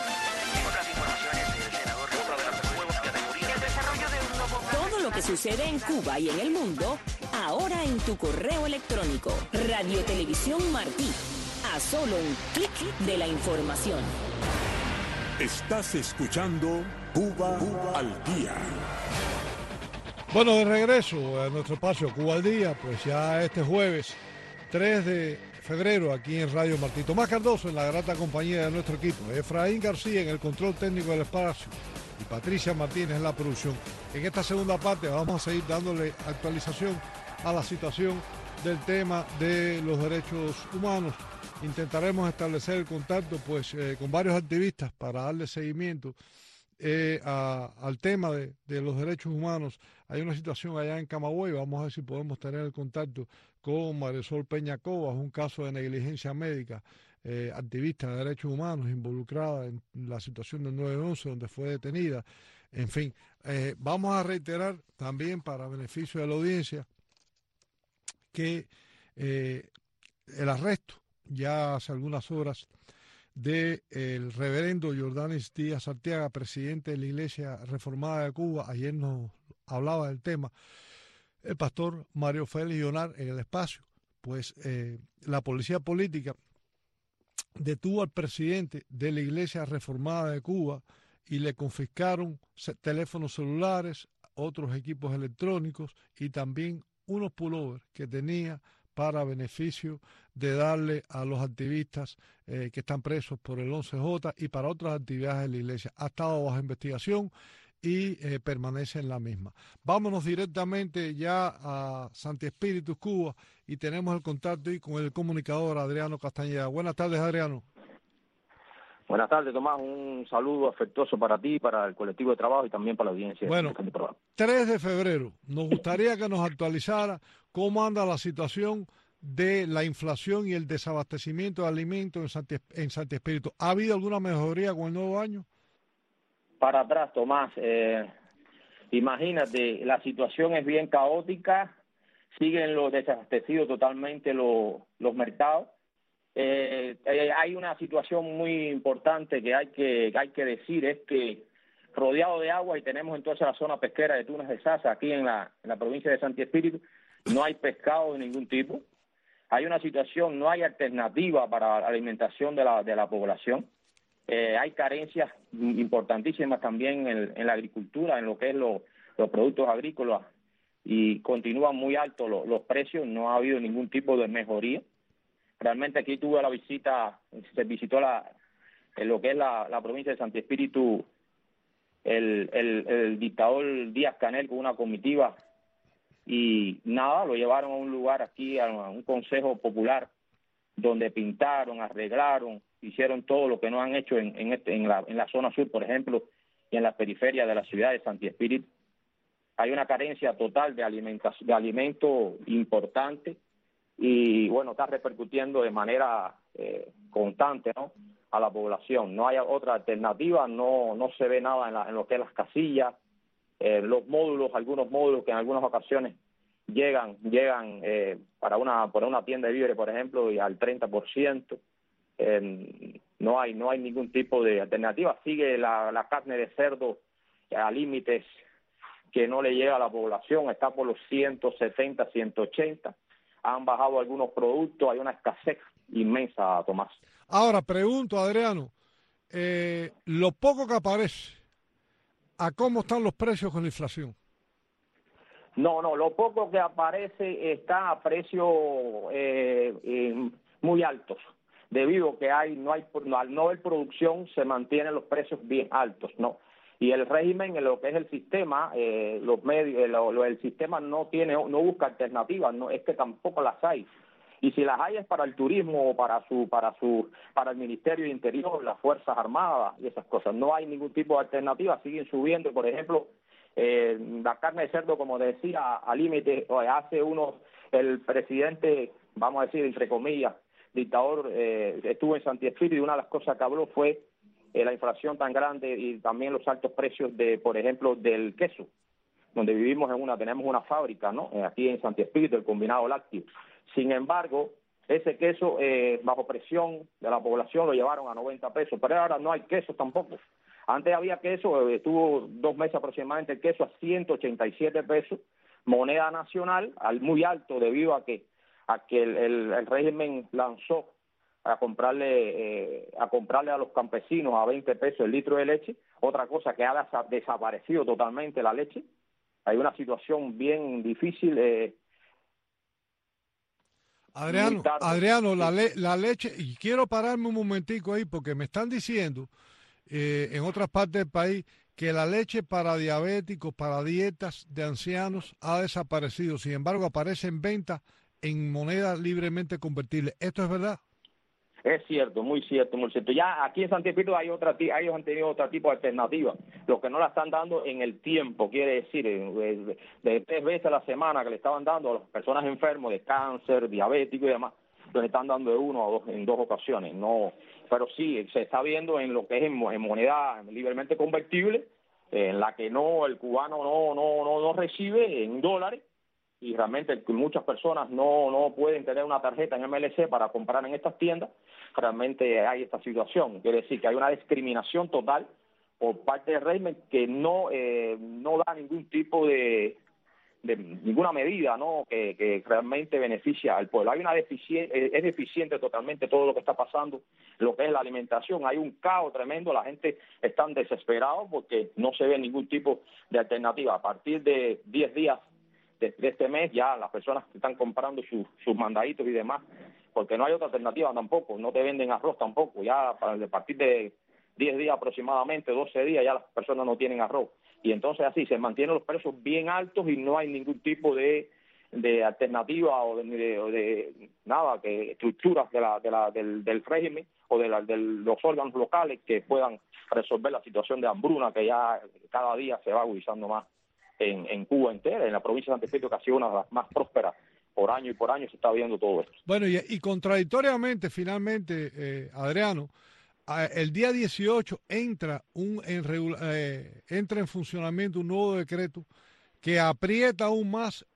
[SPEAKER 12] Todo lo que sucede en Cuba y en el mundo, ahora en tu correo electrónico. Radio Televisión Martí. A solo un clic de la información.
[SPEAKER 8] Estás escuchando Cuba al Día.
[SPEAKER 1] Bueno, de regreso a nuestro espacio Cuba al Día, pues ya este jueves 3 de febrero aquí en Radio Martí. Tomás Cardoso en la grata compañía de nuestro equipo. Efraín García en el control técnico del espacio. Y Patricia Martínez en la producción. En esta segunda parte vamos a seguir dándole actualización a la situación del tema de los derechos humanos. Intentaremos establecer el contacto pues con varios activistas para darle seguimiento al tema de los derechos humanos. Hay una situación allá en Camagüey, vamos a ver si podemos tener el contacto con Marisol Peña Cobas, un caso de negligencia médica. Activista de derechos humanos involucrada en la situación del 9/11 donde fue detenida. En fin, vamos a reiterar también para beneficio de la audiencia que el arresto ya hace algunas horas del reverendo Jordanis Díaz Arteaga, presidente de la Iglesia Reformada de Cuba. Ayer nos hablaba del tema el pastor Mario Félix Llonar en el espacio. Pues la policía política detuvo al presidente de la Iglesia Reformada de Cuba y le confiscaron teléfonos celulares, otros equipos electrónicos y también unos pullovers que tenía para beneficio de darle a los activistas que están presos por el 11J y para otras actividades de la Iglesia. Ha estado bajo investigación y permanece en la misma. Vámonos directamente ya a Santi Espíritus, Cuba, y tenemos el contacto ahí con el comunicador Adriano Castañeda. Buenas tardes, Adriano.
[SPEAKER 13] Buenas tardes, Tomás. Un saludo afectuoso para ti, para el colectivo de trabajo y también para la audiencia.
[SPEAKER 1] Bueno, 3 de febrero. Nos gustaría que nos actualizara cómo anda la situación de la inflación y el desabastecimiento de alimentos en Santi Espíritus. ¿Ha habido alguna mejoría con el nuevo año?
[SPEAKER 13] Para atrás, Tomás. Imagínate, la situación es bien caótica. siguen los desabastecidos totalmente los mercados. Hay una situación muy importante que hay que decir, es que rodeado de agua, y tenemos entonces la zona pesquera de Tunas de Sasa, aquí en la provincia de Santi Espíritu, no hay pescado de ningún tipo. Hay una situación, no hay alternativa para la alimentación de la población. Hay carencias importantísimas también en la agricultura, en lo que es los productos agrícolas, y continúan muy altos los precios, no ha habido ningún tipo de mejoría. Realmente aquí tuve la visita, se visitó lo que es la provincia de Santi Espíritu, el dictador Díaz-Canel con una comitiva, y nada, lo llevaron a un lugar aquí, a un consejo popular, donde pintaron, arreglaron, hicieron todo lo que no han hecho en la zona sur, por ejemplo, y en la periferia de la ciudad de Santi Espíritu. Hay una carencia total de alimento importante, y bueno, está repercutiendo de manera constante, ¿no?, a la población. No hay otra alternativa, no se ve nada en lo que es las casillas, los módulos, algunos módulos que en algunas ocasiones llegan para una tienda de víveres, por ejemplo, y al 30%. No hay ningún tipo de alternativa. Sigue la carne de cerdo a límites que no le llega a la población, está por los 170, 180. Han bajado algunos productos, hay una escasez inmensa, Tomás.
[SPEAKER 1] Ahora, pregunto, Adriano, lo poco que aparece, ¿a cómo están los precios con la inflación?
[SPEAKER 13] No, lo poco que aparece está a precios muy altos, debido a que al no haber producción se mantienen los precios bien altos, ¿no? Y el régimen, en lo que es el sistema, los medios, el sistema no busca alternativas, no es que tampoco las hay. Y si las hay es para el turismo o para el Ministerio de Interior, las Fuerzas Armadas y esas cosas. No hay ningún tipo de alternativa, siguen subiendo. Por ejemplo, la carne de cerdo, como decía, al límite, el presidente, vamos a decir, entre comillas, dictador, estuvo en Santi Espíritu, y una de las cosas que habló fue la inflación tan grande y también los altos precios por ejemplo, del queso, donde tenemos una fábrica, ¿no?, aquí en Santi Espíritu, el combinado lácteo. Sin embargo, ese queso, bajo presión de la población, lo llevaron a 90 pesos, pero ahora no hay queso tampoco. Antes había queso, estuvo 2 meses aproximadamente el queso a 187 pesos, moneda nacional, muy alto, debido a que el régimen lanzó a comprarle a los campesinos a 20 pesos el litro de leche. Otra cosa que ha desaparecido totalmente la leche. Hay una situación bien difícil.
[SPEAKER 1] Adriano, la leche, y quiero pararme un momentico ahí porque me están diciendo en otras partes del país que la leche para diabéticos, para dietas de ancianos ha desaparecido. Sin embargo, aparece en venta en moneda libremente convertible. ¿Esto es verdad?
[SPEAKER 13] Es cierto, muy cierto, muy cierto. Ya aquí en Santi Espíritu ellos han tenido otro tipo de alternativa, lo que no la están dando en el tiempo, quiere decir, de 3 veces a la semana que le estaban dando a las personas enfermos de cáncer, diabético y demás, los están dando de 1 o 2 en 2 ocasiones. No, pero sí, se está viendo en lo que es en moneda libremente convertible, en la que el cubano no recibe en dólares, y realmente muchas personas no pueden tener una tarjeta en MLC para comprar en estas tiendas. Realmente hay esta situación, quiere decir que hay una discriminación total por parte del régimen que no da ningún tipo de ninguna medida, ¿no?, que realmente beneficia al pueblo. Es deficiente totalmente todo lo que está pasando, lo que es la alimentación. Hay un caos tremendo, la gente está desesperada porque no se ve ningún tipo de alternativa. A partir de 10 días de este mes ya las personas están comprando sus mandaditos y demás, porque no hay otra alternativa tampoco, no te venden arroz tampoco, ya a partir de 10 días aproximadamente, 12 días, ya las personas no tienen arroz, y entonces así se mantienen los precios bien altos y no hay ningún tipo de alternativa o de nada, que estructuras del régimen o de los órganos locales que puedan resolver la situación de hambruna que ya cada día se va agudizando más en Cuba entera, en la provincia de Santi Espíritu, que ha sido una de las más prósperas por año se está viendo todo esto.
[SPEAKER 1] Bueno, y contradictoriamente, finalmente, Adriano, el día 18 entra en funcionamiento un nuevo decreto que aprieta aún más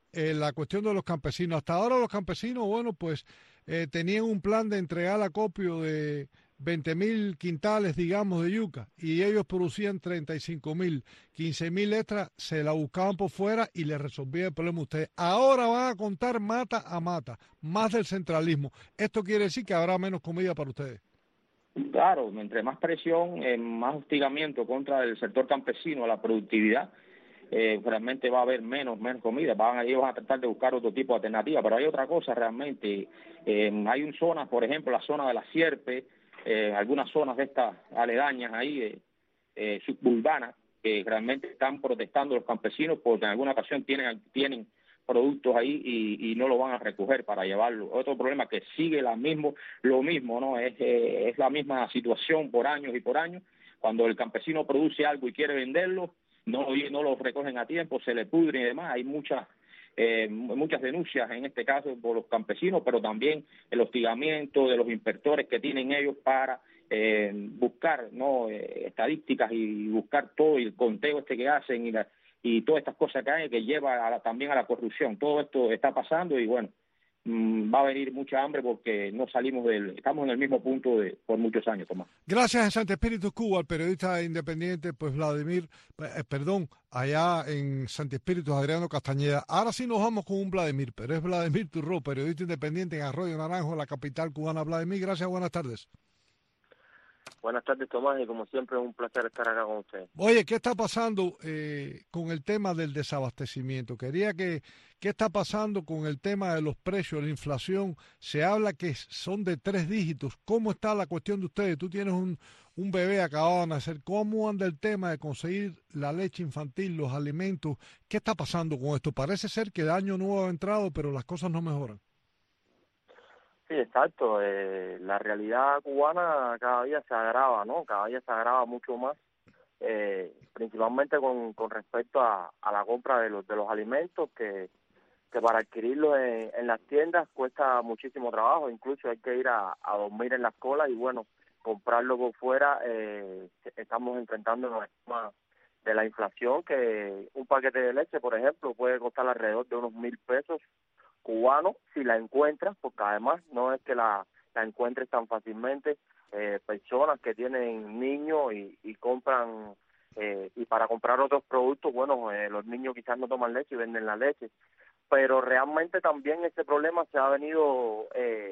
[SPEAKER 1] la cuestión de los campesinos. Hasta ahora los campesinos, bueno, pues tenían un plan de entregar acopio de 20.000 quintales, digamos, de yuca, y ellos producían 35.000, 15.000 extras, se la buscaban por fuera y les resolvía el problema a ustedes. Ahora van a contar mata a mata, más del centralismo. Esto quiere decir que habrá menos comida para ustedes.
[SPEAKER 13] Claro, entre más presión, más hostigamiento contra el sector campesino, la productividad, realmente va a haber menos comida. Ellos van a tratar de buscar otro tipo de alternativa, pero hay otra cosa realmente. Hay zonas, por ejemplo, la zona de la Sierpe, algunas zonas de estas aledañas ahí, suburbanas, que realmente están protestando los campesinos porque en alguna ocasión tienen productos ahí y no lo van a recoger para llevarlo. Otro problema que sigue lo mismo, ¿no? Es la misma situación por años y por años. Cuando el campesino produce algo y quiere venderlo, no lo recogen a tiempo, se le pudre y demás. Hay muchas denuncias en este caso por los campesinos, pero también el hostigamiento de los inspectores que tienen ellos para buscar estadísticas y buscar todo, y el conteo que hacen y todas estas cosas que hay, que lleva también a la corrupción. Todo esto está pasando y bueno, va a venir mucha hambre porque estamos en el mismo punto por muchos años, Tomás.
[SPEAKER 1] Gracias en Santo Espíritu, Cuba, al periodista independiente, pues allá en Santo Espíritu, Adriano Castañeda. Ahora sí nos vamos con un Vladimir, pero es Vladimir Turró, periodista independiente en Arroyo Naranjo, la capital cubana. Vladimir, gracias, buenas tardes.
[SPEAKER 14] Buenas tardes, Tomás, y como siempre es un placer estar acá con usted.
[SPEAKER 1] Oye, ¿qué está pasando con el tema del desabastecimiento? ¿Qué está pasando con el tema de los precios, la inflación? Se habla que son de 3 dígitos. ¿Cómo está la cuestión de ustedes? Tú tienes un bebé acabado de nacer. ¿Cómo anda el tema de conseguir la leche infantil, los alimentos? ¿Qué está pasando con esto? Parece ser que el año nuevo ha entrado, pero las cosas no mejoran.
[SPEAKER 14] Sí, exacto. La realidad cubana cada día se agrava, ¿no? Cada día se agrava mucho más, principalmente con respecto a la compra de los alimentos, que para adquirirlos en las tiendas cuesta muchísimo trabajo. Incluso hay que ir a dormir en las colas y, bueno, comprarlo por fuera. Estamos enfrentando el tema de la inflación, que un paquete de leche, por ejemplo, puede costar alrededor de unos 1,000 pesos cubanos si la encuentras, porque además no es que la encuentres tan fácilmente. Personas que tienen niños y compran, y para comprar otros productos, bueno, los niños quizás no toman leche y venden la leche, pero realmente también ese problema se ha venido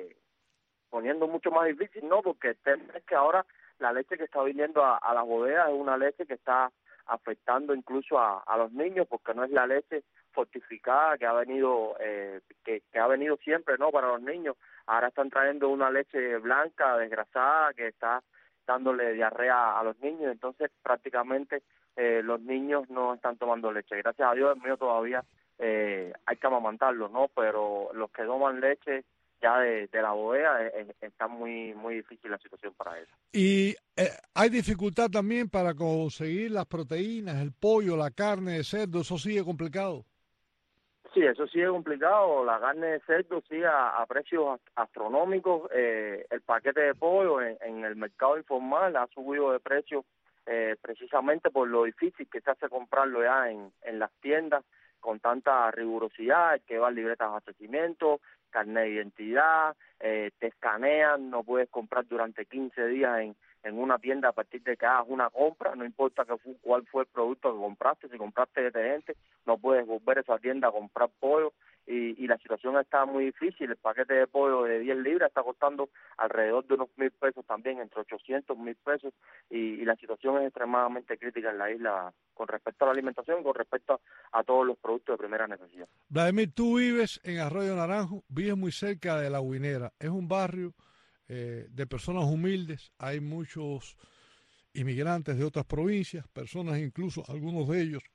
[SPEAKER 14] poniendo mucho más difícil, ¿no? Porque el tema es que ahora la leche que está viniendo a las bodegas es una leche que está afectando incluso a los niños, porque no es la leche fortificada que ha venido que ha venido siempre, ¿no?, para los niños. Ahora están trayendo una leche blanca, desgrasada, que está dándole diarrea a los niños. Entonces prácticamente los niños no están tomando leche. Gracias a Dios el mío todavía hay que amamantarlos, ¿no? Pero los que toman leche ya de la bodega está muy difícil la situación para ellos.
[SPEAKER 1] Y hay dificultad también para conseguir las proteínas, el pollo, la carne de cerdo. ¿Eso sigue complicado?
[SPEAKER 14] Sí, eso sigue complicado. La carne de cerdo sigue a precios astronómicos. El paquete de pollo en el mercado informal ha subido de precio precisamente por lo difícil que se hace comprarlo ya en las tiendas con tanta rigurosidad. Hay que llevar libretas de abastecimiento, carnet de identidad, te escanean, no puedes comprar durante 15 días en una tienda a partir de que hagas una compra, no importa cuál fue el producto que compraste. Si compraste detergente, no puedes volver a esa tienda a comprar pollo, y la situación está muy difícil. El paquete de pollo de 10 libras está costando alrededor de unos 1,000 pesos también, entre 800 1,000 pesos, y la situación es extremadamente crítica en la isla con respecto a la alimentación, con respecto a todos los productos de primera necesidad.
[SPEAKER 1] Vladimir, tú vives en Arroyo Naranjo, vives muy cerca de La Guinera. Es un barrio de personas humildes. Hay muchos inmigrantes de otras provincias, personas incluso, algunos de ellos,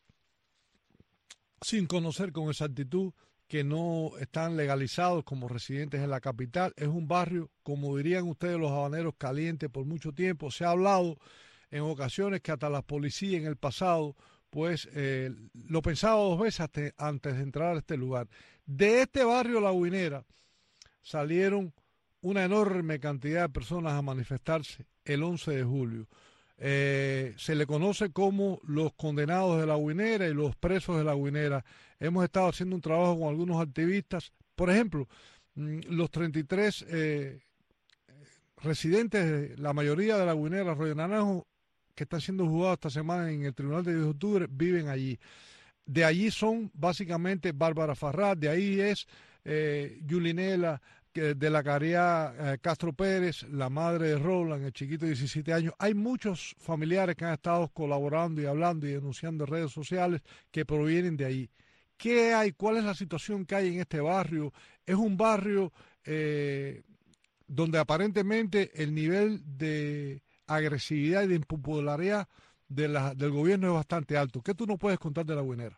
[SPEAKER 1] sin conocer con exactitud, que no están legalizados como residentes en la capital. Es un barrio, como dirían ustedes los habaneros, caliente por mucho tiempo. Se ha hablado en ocasiones que hasta la policía en el pasado pues lo pensaba 2 veces antes de entrar a este lugar. De este barrio La Guinera salieron una enorme cantidad de personas a manifestarse el 11 de julio. Se le conoce como los condenados de La Guinera y los presos de La Guinera. Hemos estado haciendo un trabajo con algunos activistas. Por ejemplo, los 33 residentes, la mayoría de La Guinera, Arroyo Naranjo, que están siendo juzgados esta semana en el Tribunal de 10 de octubre, viven allí. De allí son básicamente Bárbara Farrad, de ahí es Yulinela de la Caridad Castro Pérez, la madre de Roland, el chiquito de 17 años. Hay muchos familiares que han estado colaborando y hablando y denunciando en redes sociales que provienen de ahí. ¿Qué hay? ¿Cuál es la situación que hay en este barrio? Es un barrio donde aparentemente el nivel de agresividad y de impopularidad del gobierno es bastante alto. ¿Qué tú nos puedes contar de La Guinera?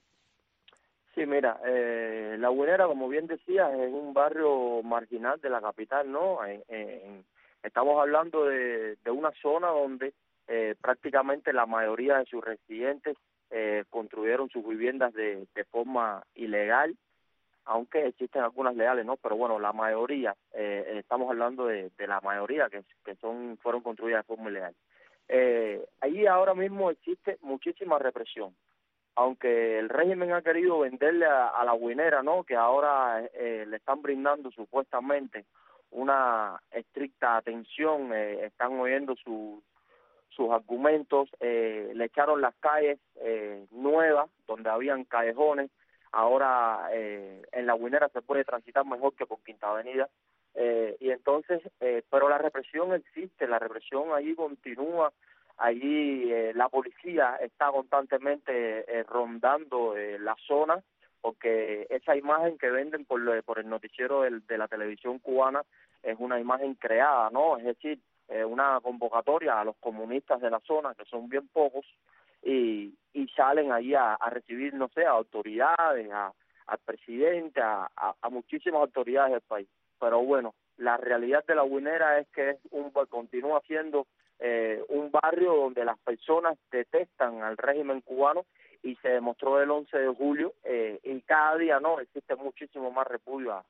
[SPEAKER 14] Sí, mira, La Guinera, como bien decías, es un barrio marginal de la capital, ¿no? Estamos hablando de una zona donde prácticamente la mayoría de sus residentes construyeron sus viviendas de forma ilegal, aunque existen algunas legales, ¿no? Pero bueno, la mayoría, estamos hablando de la mayoría que fueron construidas de forma ilegal. Allí ahora mismo existe muchísima represión. Aunque el régimen ha querido venderle a La Guinera, ¿no? Que ahora le están brindando supuestamente una estricta atención, están oyendo sus argumentos, le echaron las calles nuevas, donde habían callejones, ahora en La Guinera se puede transitar mejor que por Quinta Avenida, y entonces, pero la represión existe, la represión allí continúa. Allí la policía está constantemente rondando la zona, porque esa imagen que venden por el noticiero de la televisión cubana es una imagen creada, ¿no? Es decir, una convocatoria a los comunistas de la zona, que son bien pocos, y salen allí a recibir, no sé, a autoridades, al presidente, a muchísimas autoridades del país. Pero bueno, la realidad de La Guinera es que continúa siendo un barrio donde las personas detestan al régimen cubano, y se demostró el 11 de julio, y cada día no existe muchísimo más repudio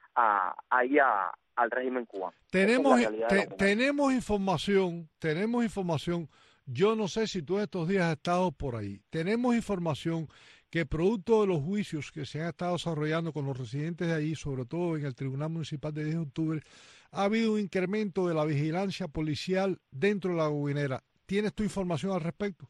[SPEAKER 14] al régimen cubano.
[SPEAKER 1] Tenemos información, yo no sé si tú estos días has estado por ahí, tenemos información que producto de los juicios que se han estado desarrollando con los residentes de allí, sobre todo en el Tribunal Municipal de 10 de octubre, ha habido un incremento de la vigilancia policial dentro de La Guinera. ¿Tienes tu información al respecto?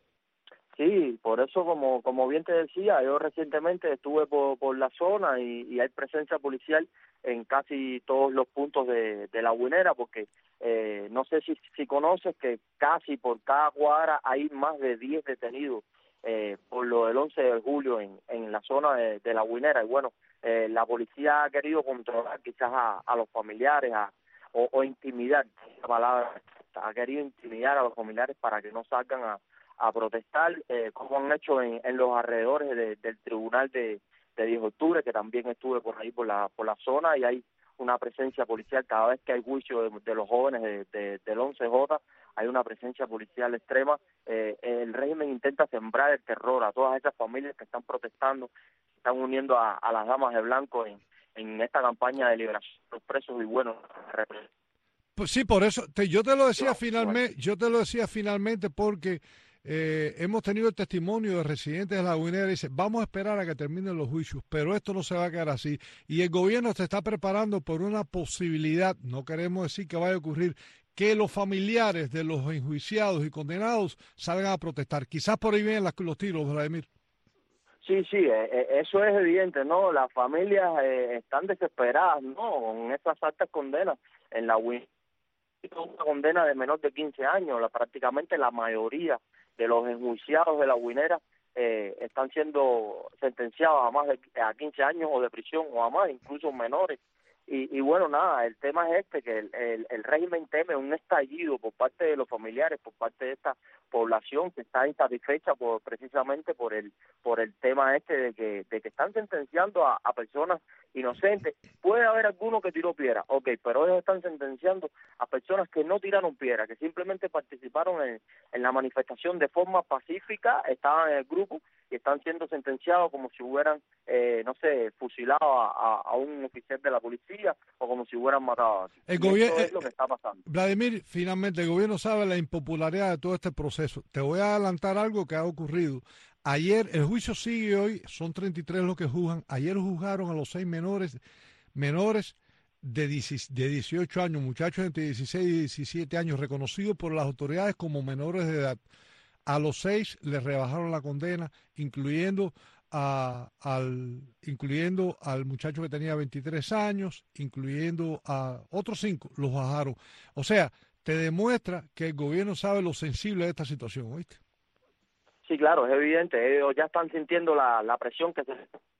[SPEAKER 14] Sí, por eso, como bien te decía, yo recientemente estuve por la zona y hay presencia policial en casi todos los puntos de La Guinera, porque no sé si conoces que casi por cada cuadra hay más de 10 detenidos por lo del 11 de julio en la zona de La Guinera. Y bueno, la policía ha querido controlar quizás a los familiares o intimidar, esa palabra, ha querido intimidar a los familiares para que no salgan a protestar, como han hecho en los alrededores del tribunal de 10 de octubre, que también estuve por ahí por la zona, y hay una presencia policial cada vez que hay juicio de los jóvenes del 11J, hay una presencia policial extrema. El régimen intenta sembrar el terror a todas esas familias que están protestando, están uniendo a las damas de blanco en esta campaña de liberación de los presos, y bueno,
[SPEAKER 1] pues sí, por eso yo te lo decía finalmente porque hemos tenido el testimonio de residentes de La Guinera y dicen, vamos a esperar a que terminen los juicios, pero esto no se va a quedar así, y el gobierno se está preparando por una posibilidad, no queremos decir que vaya a ocurrir, que los familiares de los enjuiciados y condenados salgan a protestar. Quizás por ahí vienen los tiros, Vladimir.
[SPEAKER 14] Sí, eso es evidente, ¿no? Las familias están desesperadas, ¿no? Con esas altas condenas en La Guinera, una condena de menor de 15 años, prácticamente la mayoría de los enjuiciados de La Guinera están siendo sentenciados a 15 años o de prisión o a más, incluso menores. Y bueno, nada, el tema es que el régimen teme un estallido por parte de los familiares, por parte de esta población que está insatisfecha precisamente por el tema de que están sentenciando a personas inocentes. Puede haber alguno que tiró piedra, pero ellos están sentenciando a personas que no tiraron piedra, que simplemente participaron en la manifestación de forma pacífica, estaban en el grupo y están siendo sentenciados como si hubieran, fusilado a un oficial de la policía policía o como si hubieran matado.
[SPEAKER 1] El
[SPEAKER 14] Eso
[SPEAKER 1] gobierno
[SPEAKER 14] es lo que está pasando.
[SPEAKER 1] Vladimir, finalmente el gobierno sabe la impopularidad de todo este proceso. Te voy a adelantar algo que ha ocurrido. Ayer, el juicio sigue hoy, son 33 los que juzgan. Ayer juzgaron a los 6 menores de 18 años, muchachos entre 16 y 17 años, reconocidos por las autoridades como menores de edad. A los 6 les rebajaron la condena, incluyendo al muchacho que tenía 23 años, incluyendo a otros 5, los bajaron. O sea, te demuestra que el gobierno sabe lo sensible de esta situación, ¿oíste?
[SPEAKER 14] Sí, claro, es evidente. Ellos ya están sintiendo la presión que se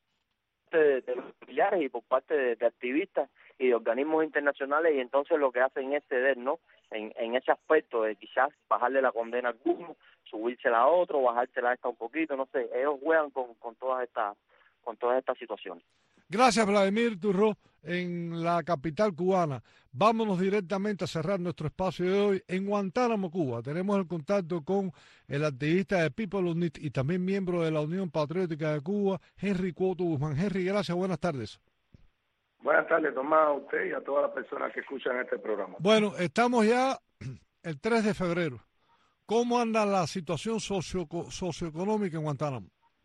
[SPEAKER 14] de los familiares y por parte de activistas y de organismos internacionales, y entonces lo que hacen es ceder, ¿no? En ese aspecto de quizás bajarle la condena a alguno, subírsela a otro, bajársela a esta un poquito, no sé. Ellos juegan con todas estas situaciones.
[SPEAKER 1] Gracias, Vladimir Turró, en la capital cubana. Vámonos directamente a cerrar nuestro espacio de hoy en Guantánamo, Cuba. Tenemos el contacto con el activista de People on It y también miembro de la Unión Patriótica de Cuba, Henry Cuoto Guzmán. Henry, gracias, buenas tardes.
[SPEAKER 15] Buenas tardes, Tomás, a usted y a todas las personas que escuchan este programa.
[SPEAKER 1] Bueno, estamos ya el 3 de febrero. ¿Cómo anda la situación socioeconómica en Guantánamo?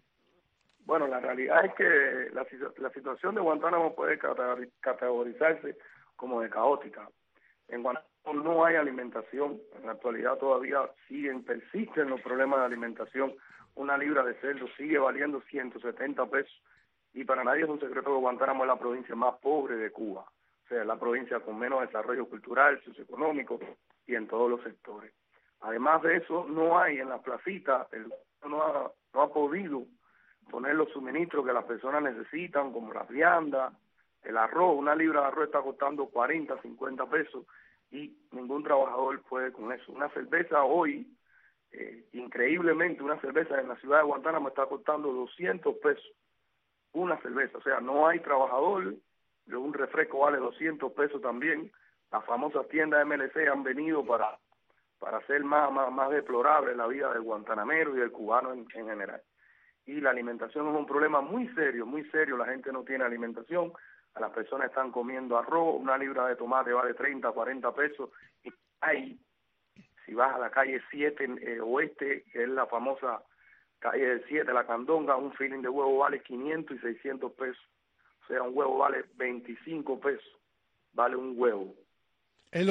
[SPEAKER 15] Bueno, la realidad es que la situación de Guantánamo puede categorizarse como de caótica. En Guantánamo no hay alimentación. En la actualidad todavía persisten los problemas de alimentación. Una libra de cerdo sigue valiendo 170 pesos. Y para nadie es un secreto que Guantánamo es la provincia más pobre de Cuba. O sea, es la provincia con menos desarrollo cultural, socioeconómico y en todos los sectores. Además de eso, no hay en las placitas, el gobierno no ha podido poner los suministros que las personas necesitan, como la vianda, el arroz. Una libra de arroz está costando 40, 50 pesos y ningún trabajador puede con eso. Una cerveza hoy, increíblemente, una cerveza en la ciudad de Guantánamo está costando 200 pesos. Una cerveza, o sea, no hay trabajador. Un refresco vale 200 pesos también. Las famosas tiendas MLC han venido para hacer más deplorable la vida del guantanamero y del cubano en general. Y la alimentación es un problema muy serio, muy serio. La gente no tiene alimentación, a las personas están comiendo arroz, una libra de tomate vale 30, 40 pesos. Y ahí, si vas a la calle 7 oeste, que es la famosa calle del 7, la Candonga, un filín de huevo vale 500 y 600 pesos. O sea, un huevo vale 25 pesos, vale un huevo.
[SPEAKER 1] El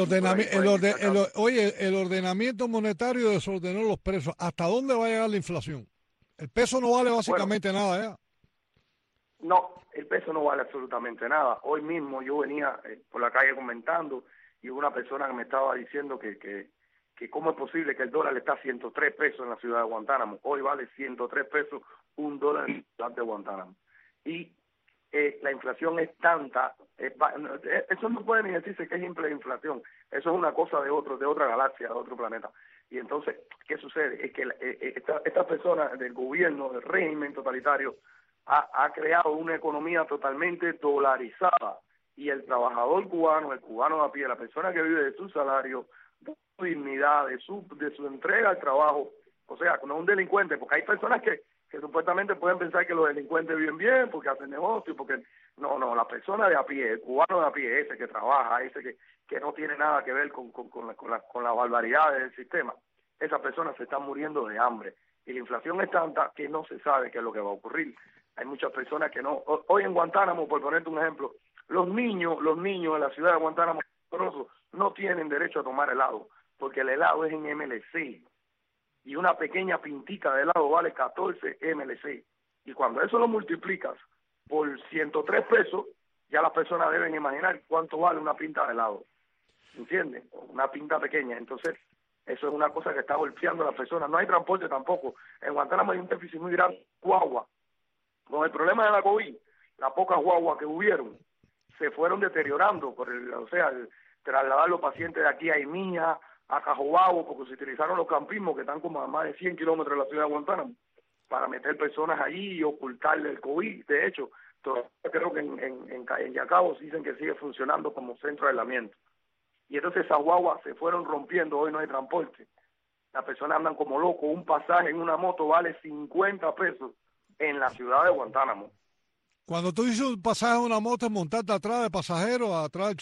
[SPEAKER 1] ordenamiento monetario desordenó los precios. ¿Hasta dónde va a llegar la inflación? El peso no vale básicamente nada, ¿ya?
[SPEAKER 15] No, el peso no vale absolutamente nada. Hoy mismo yo venía por la calle comentando y hubo una persona que me estaba diciendo que cómo es posible que el dólar está a 103 pesos en la ciudad de Guantánamo. Hoy vale 103 pesos un dólar en la ciudad de Guantánamo. Y la inflación es tanta, eso no puede ni decirse que es inflación, eso es una cosa de otra galaxia, de otro planeta. Y entonces, ¿qué sucede? Es que esta persona del gobierno, del régimen totalitario, ha creado una economía totalmente dolarizada. Y el trabajador cubano, el cubano de a pie, la persona que vive de su salario, de su dignidad, de su entrega al trabajo, o sea, no un delincuente, porque hay personas que supuestamente pueden pensar que los delincuentes viven bien porque hacen negocio, porque no, la persona de a pie, el cubano de a pie, ese que trabaja, ese que no tiene nada que ver con las barbaridades del sistema, esas personas se están muriendo de hambre y la inflación es tanta que no se sabe qué es lo que va a ocurrir. Hay muchas personas que no. Hoy en Guantánamo, por ponerte un ejemplo, los niños de la ciudad de Guantánamo no tienen derecho a tomar helado porque el helado es en MLC. Y una pequeña pintica de helado vale 14 MLC. Y cuando eso lo multiplicas por 103 pesos, ya las personas deben imaginar cuánto vale una pinta de helado. ¿Entiendes? Una pinta pequeña. Entonces, eso es una cosa que está golpeando a las personas. No hay transporte tampoco. En Guantánamo hay un déficit muy grande. Guagua. Con el problema de la COVID, las pocas guaguas que hubieron se fueron deteriorando. Trasladar los pacientes de aquí a Imía, a Cajobabo, porque se utilizaron los campismos que están como a más de 100 kilómetros de la ciudad de Guantánamo para meter personas allí y ocultarle el COVID. De hecho, creo que en Yacabo dicen que sigue funcionando como centro de aislamiento. Y entonces esas guaguas se fueron rompiendo, hoy no hay transporte. Las personas andan como locos, un pasaje en una moto vale 50 pesos en la ciudad de Guantánamo.
[SPEAKER 1] Cuando tú dices un pasaje en una moto, montarte atrás de pasajero, atrás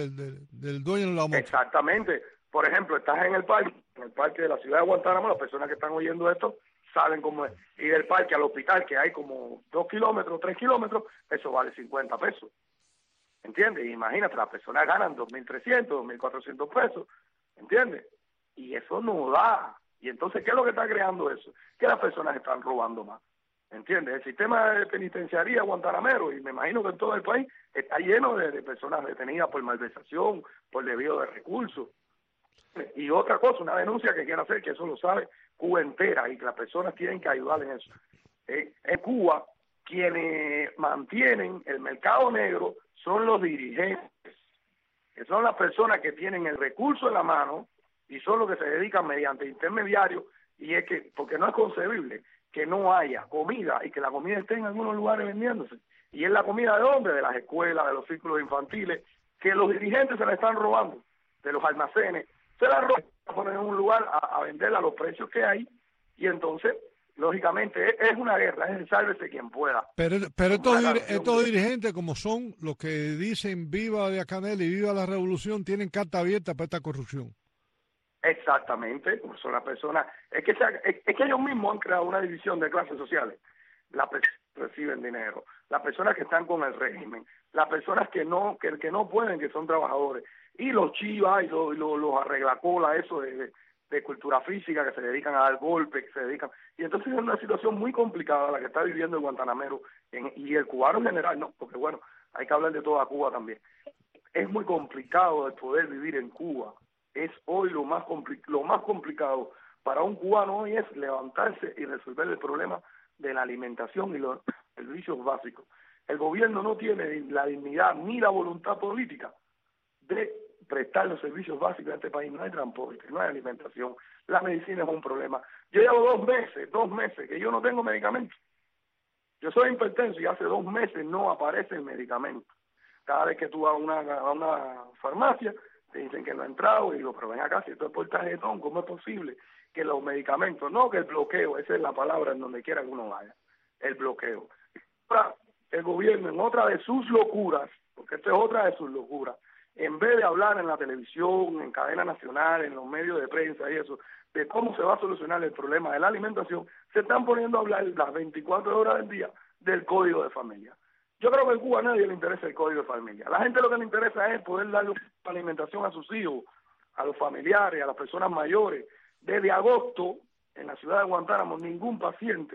[SPEAKER 1] del dueño de la moto.
[SPEAKER 15] Exactamente. Por ejemplo, estás en el parque de la ciudad de Guantánamo, las personas que están oyendo esto saben cómo es. Y del parque al hospital, que hay como 2 kilómetros, 3 kilómetros, eso vale 50 pesos. ¿Entiendes? Imagínate, las personas ganan 2.300, 2.400 pesos. ¿Entiendes? Y eso no da. Y entonces, ¿qué es lo que está creando eso? Que las personas están robando más. ¿Entiendes? El sistema de penitenciaría guantanamero, y me imagino que en todo el país, está lleno de personas detenidas por malversación, por desvío de recursos. Y otra cosa, una denuncia que quiero hacer, que eso lo sabe Cuba entera, y que las personas tienen que ayudar en eso. En Cuba, quienes mantienen el mercado negro son los dirigentes, que son las personas que tienen el recurso en la mano y son los que se dedican mediante intermediarios, y es que, porque no es concebible que no haya comida y que la comida esté en algunos lugares vendiéndose. Y es la comida de dónde, de las escuelas, de los círculos infantiles, que los dirigentes se la están robando, de los almacenes, se la roban, a poner en un lugar a venderla a los precios que hay, y entonces, lógicamente, es una guerra, es el sálvese quien pueda.
[SPEAKER 1] Pero estos dirigentes, como son los que dicen viva Díaz-Canel y viva la revolución, tienen carta abierta para esta corrupción.
[SPEAKER 15] Exactamente, como son las personas, es que ellos mismos han creado una división de clases sociales. Las personas que reciben dinero, las personas que están con el régimen, las personas que no pueden, que son trabajadores, y los chivas y los arreglacolas, eso de cultura física, que se dedican a dar golpes, que se dedican, y entonces es una situación muy complicada la que está viviendo el guantanamero y el cubano en general, no, porque bueno, hay que hablar de toda Cuba también. Es muy complicado el poder vivir en Cuba. Es hoy lo más complicado para un cubano hoy es levantarse y resolver el problema de la alimentación y los servicios básicos. El gobierno no tiene la dignidad ni la voluntad política de prestar los servicios básicos en este país. No hay transporte, no hay alimentación, la medicina es un problema. Yo llevo 2 meses que yo no tengo medicamentos. Yo soy hipertenso y hace 2 meses no aparece el medicamento. Cada vez que tú vas a una farmacia, te dicen que no ha entrado, y digo, pero ven acá, si esto es por tarjetón, ¿cómo es posible que los medicamentos, no que el bloqueo, esa es la palabra en donde quiera que uno vaya, el bloqueo? Ahora, el gobierno, en otra de sus locuras, porque esta es otra de sus locuras, en vez de hablar en la televisión, en cadena nacional, en los medios de prensa y eso, de cómo se va a solucionar el problema de la alimentación, se están poniendo a hablar las 24 horas del día del código de familia. Yo creo que en Cuba a nadie le interesa el código de familia. A la gente lo que le interesa es poder darle alimentación a sus hijos, a los familiares, a las personas mayores. Desde agosto, en la ciudad de Guantánamo, ningún paciente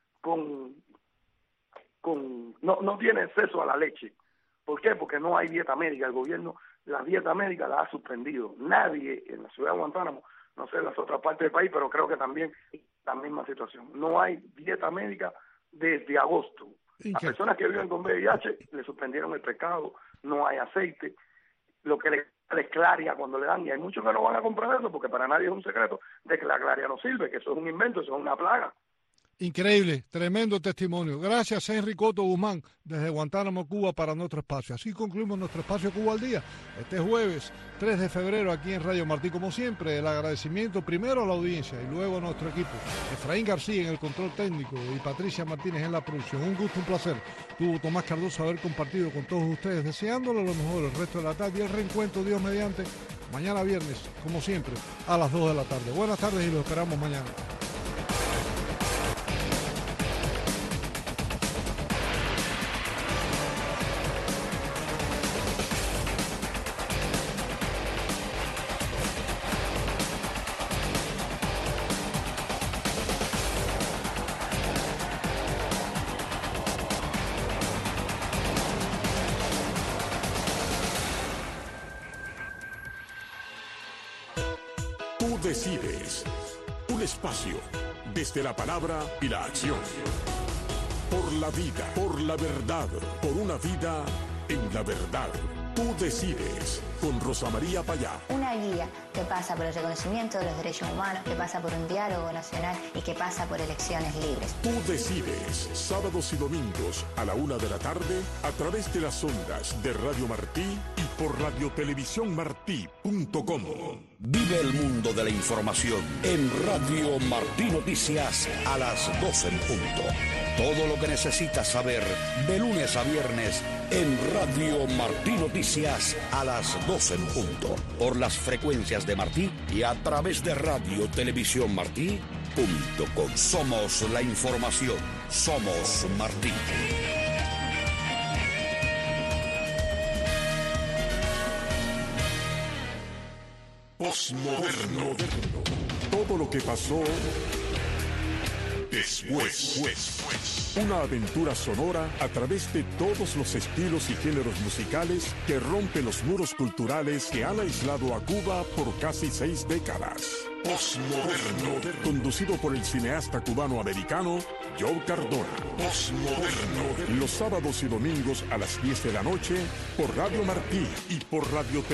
[SPEAKER 15] no tiene acceso a la leche. ¿Por qué? Porque no hay dieta médica. El gobierno, la dieta médica la ha suspendido. Nadie en la ciudad de Guantánamo, no sé en las otras partes del país, pero creo que también la misma situación. No hay dieta médica desde agosto. Las personas que viven con VIH le suspendieron el pescado, no hay aceite, lo que les claria cuando le dan, y hay muchos que no van a comprar eso porque para nadie es un secreto de que la claria no sirve, que eso es un invento, eso es una plaga.
[SPEAKER 1] Increíble, tremendo testimonio. Gracias, Henry Coto Guzmán, desde Guantánamo, Cuba, para nuestro espacio. Así concluimos nuestro espacio Cuba al Día. Este jueves 3 de febrero aquí en Radio Martí, como siempre, el agradecimiento primero a la audiencia y luego a nuestro equipo. Efraín García en el control técnico y Patricia Martínez en la producción. Un gusto, un placer. Tuvo Tomás Cardoso haber compartido con todos ustedes, deseándole lo mejor el resto de la tarde y el reencuentro, Dios mediante, mañana viernes, como siempre, a las 2 de la tarde. Buenas tardes y los esperamos mañana.
[SPEAKER 8] Tú decides. Un espacio desde la palabra y la acción. Por la vida, por la verdad, por una vida en la verdad. Tú Tú decides, con Rosa María Payá.
[SPEAKER 16] Una guía que pasa por el reconocimiento de los derechos humanos, que pasa por un diálogo nacional y que pasa por elecciones libres.
[SPEAKER 8] Tú decides, sábados y domingos a la 1 de la tarde, a través de las ondas de Radio Martí y por radiotelevisiónmartí.com.
[SPEAKER 7] Vive el mundo de la información en Radio Martí Noticias a las 12 en punto. Todo lo que necesitas saber de lunes a viernes en Radio Martí Noticias a las 12 en punto. Por las frecuencias de Martí y a través de radiotelevisiónmartí.com. Somos la información. Somos Martí.
[SPEAKER 8] Postmoderno. Todo lo que pasó después. Una aventura sonora a través de todos los estilos y géneros musicales que rompen los muros culturales que han aislado a Cuba por casi 6 décadas. Postmoderno. Conducido por el cineasta cubano-americano Joe Cardona. Postmoderno. Los sábados y domingos a las 10 de la noche por Radio Martí y por Radio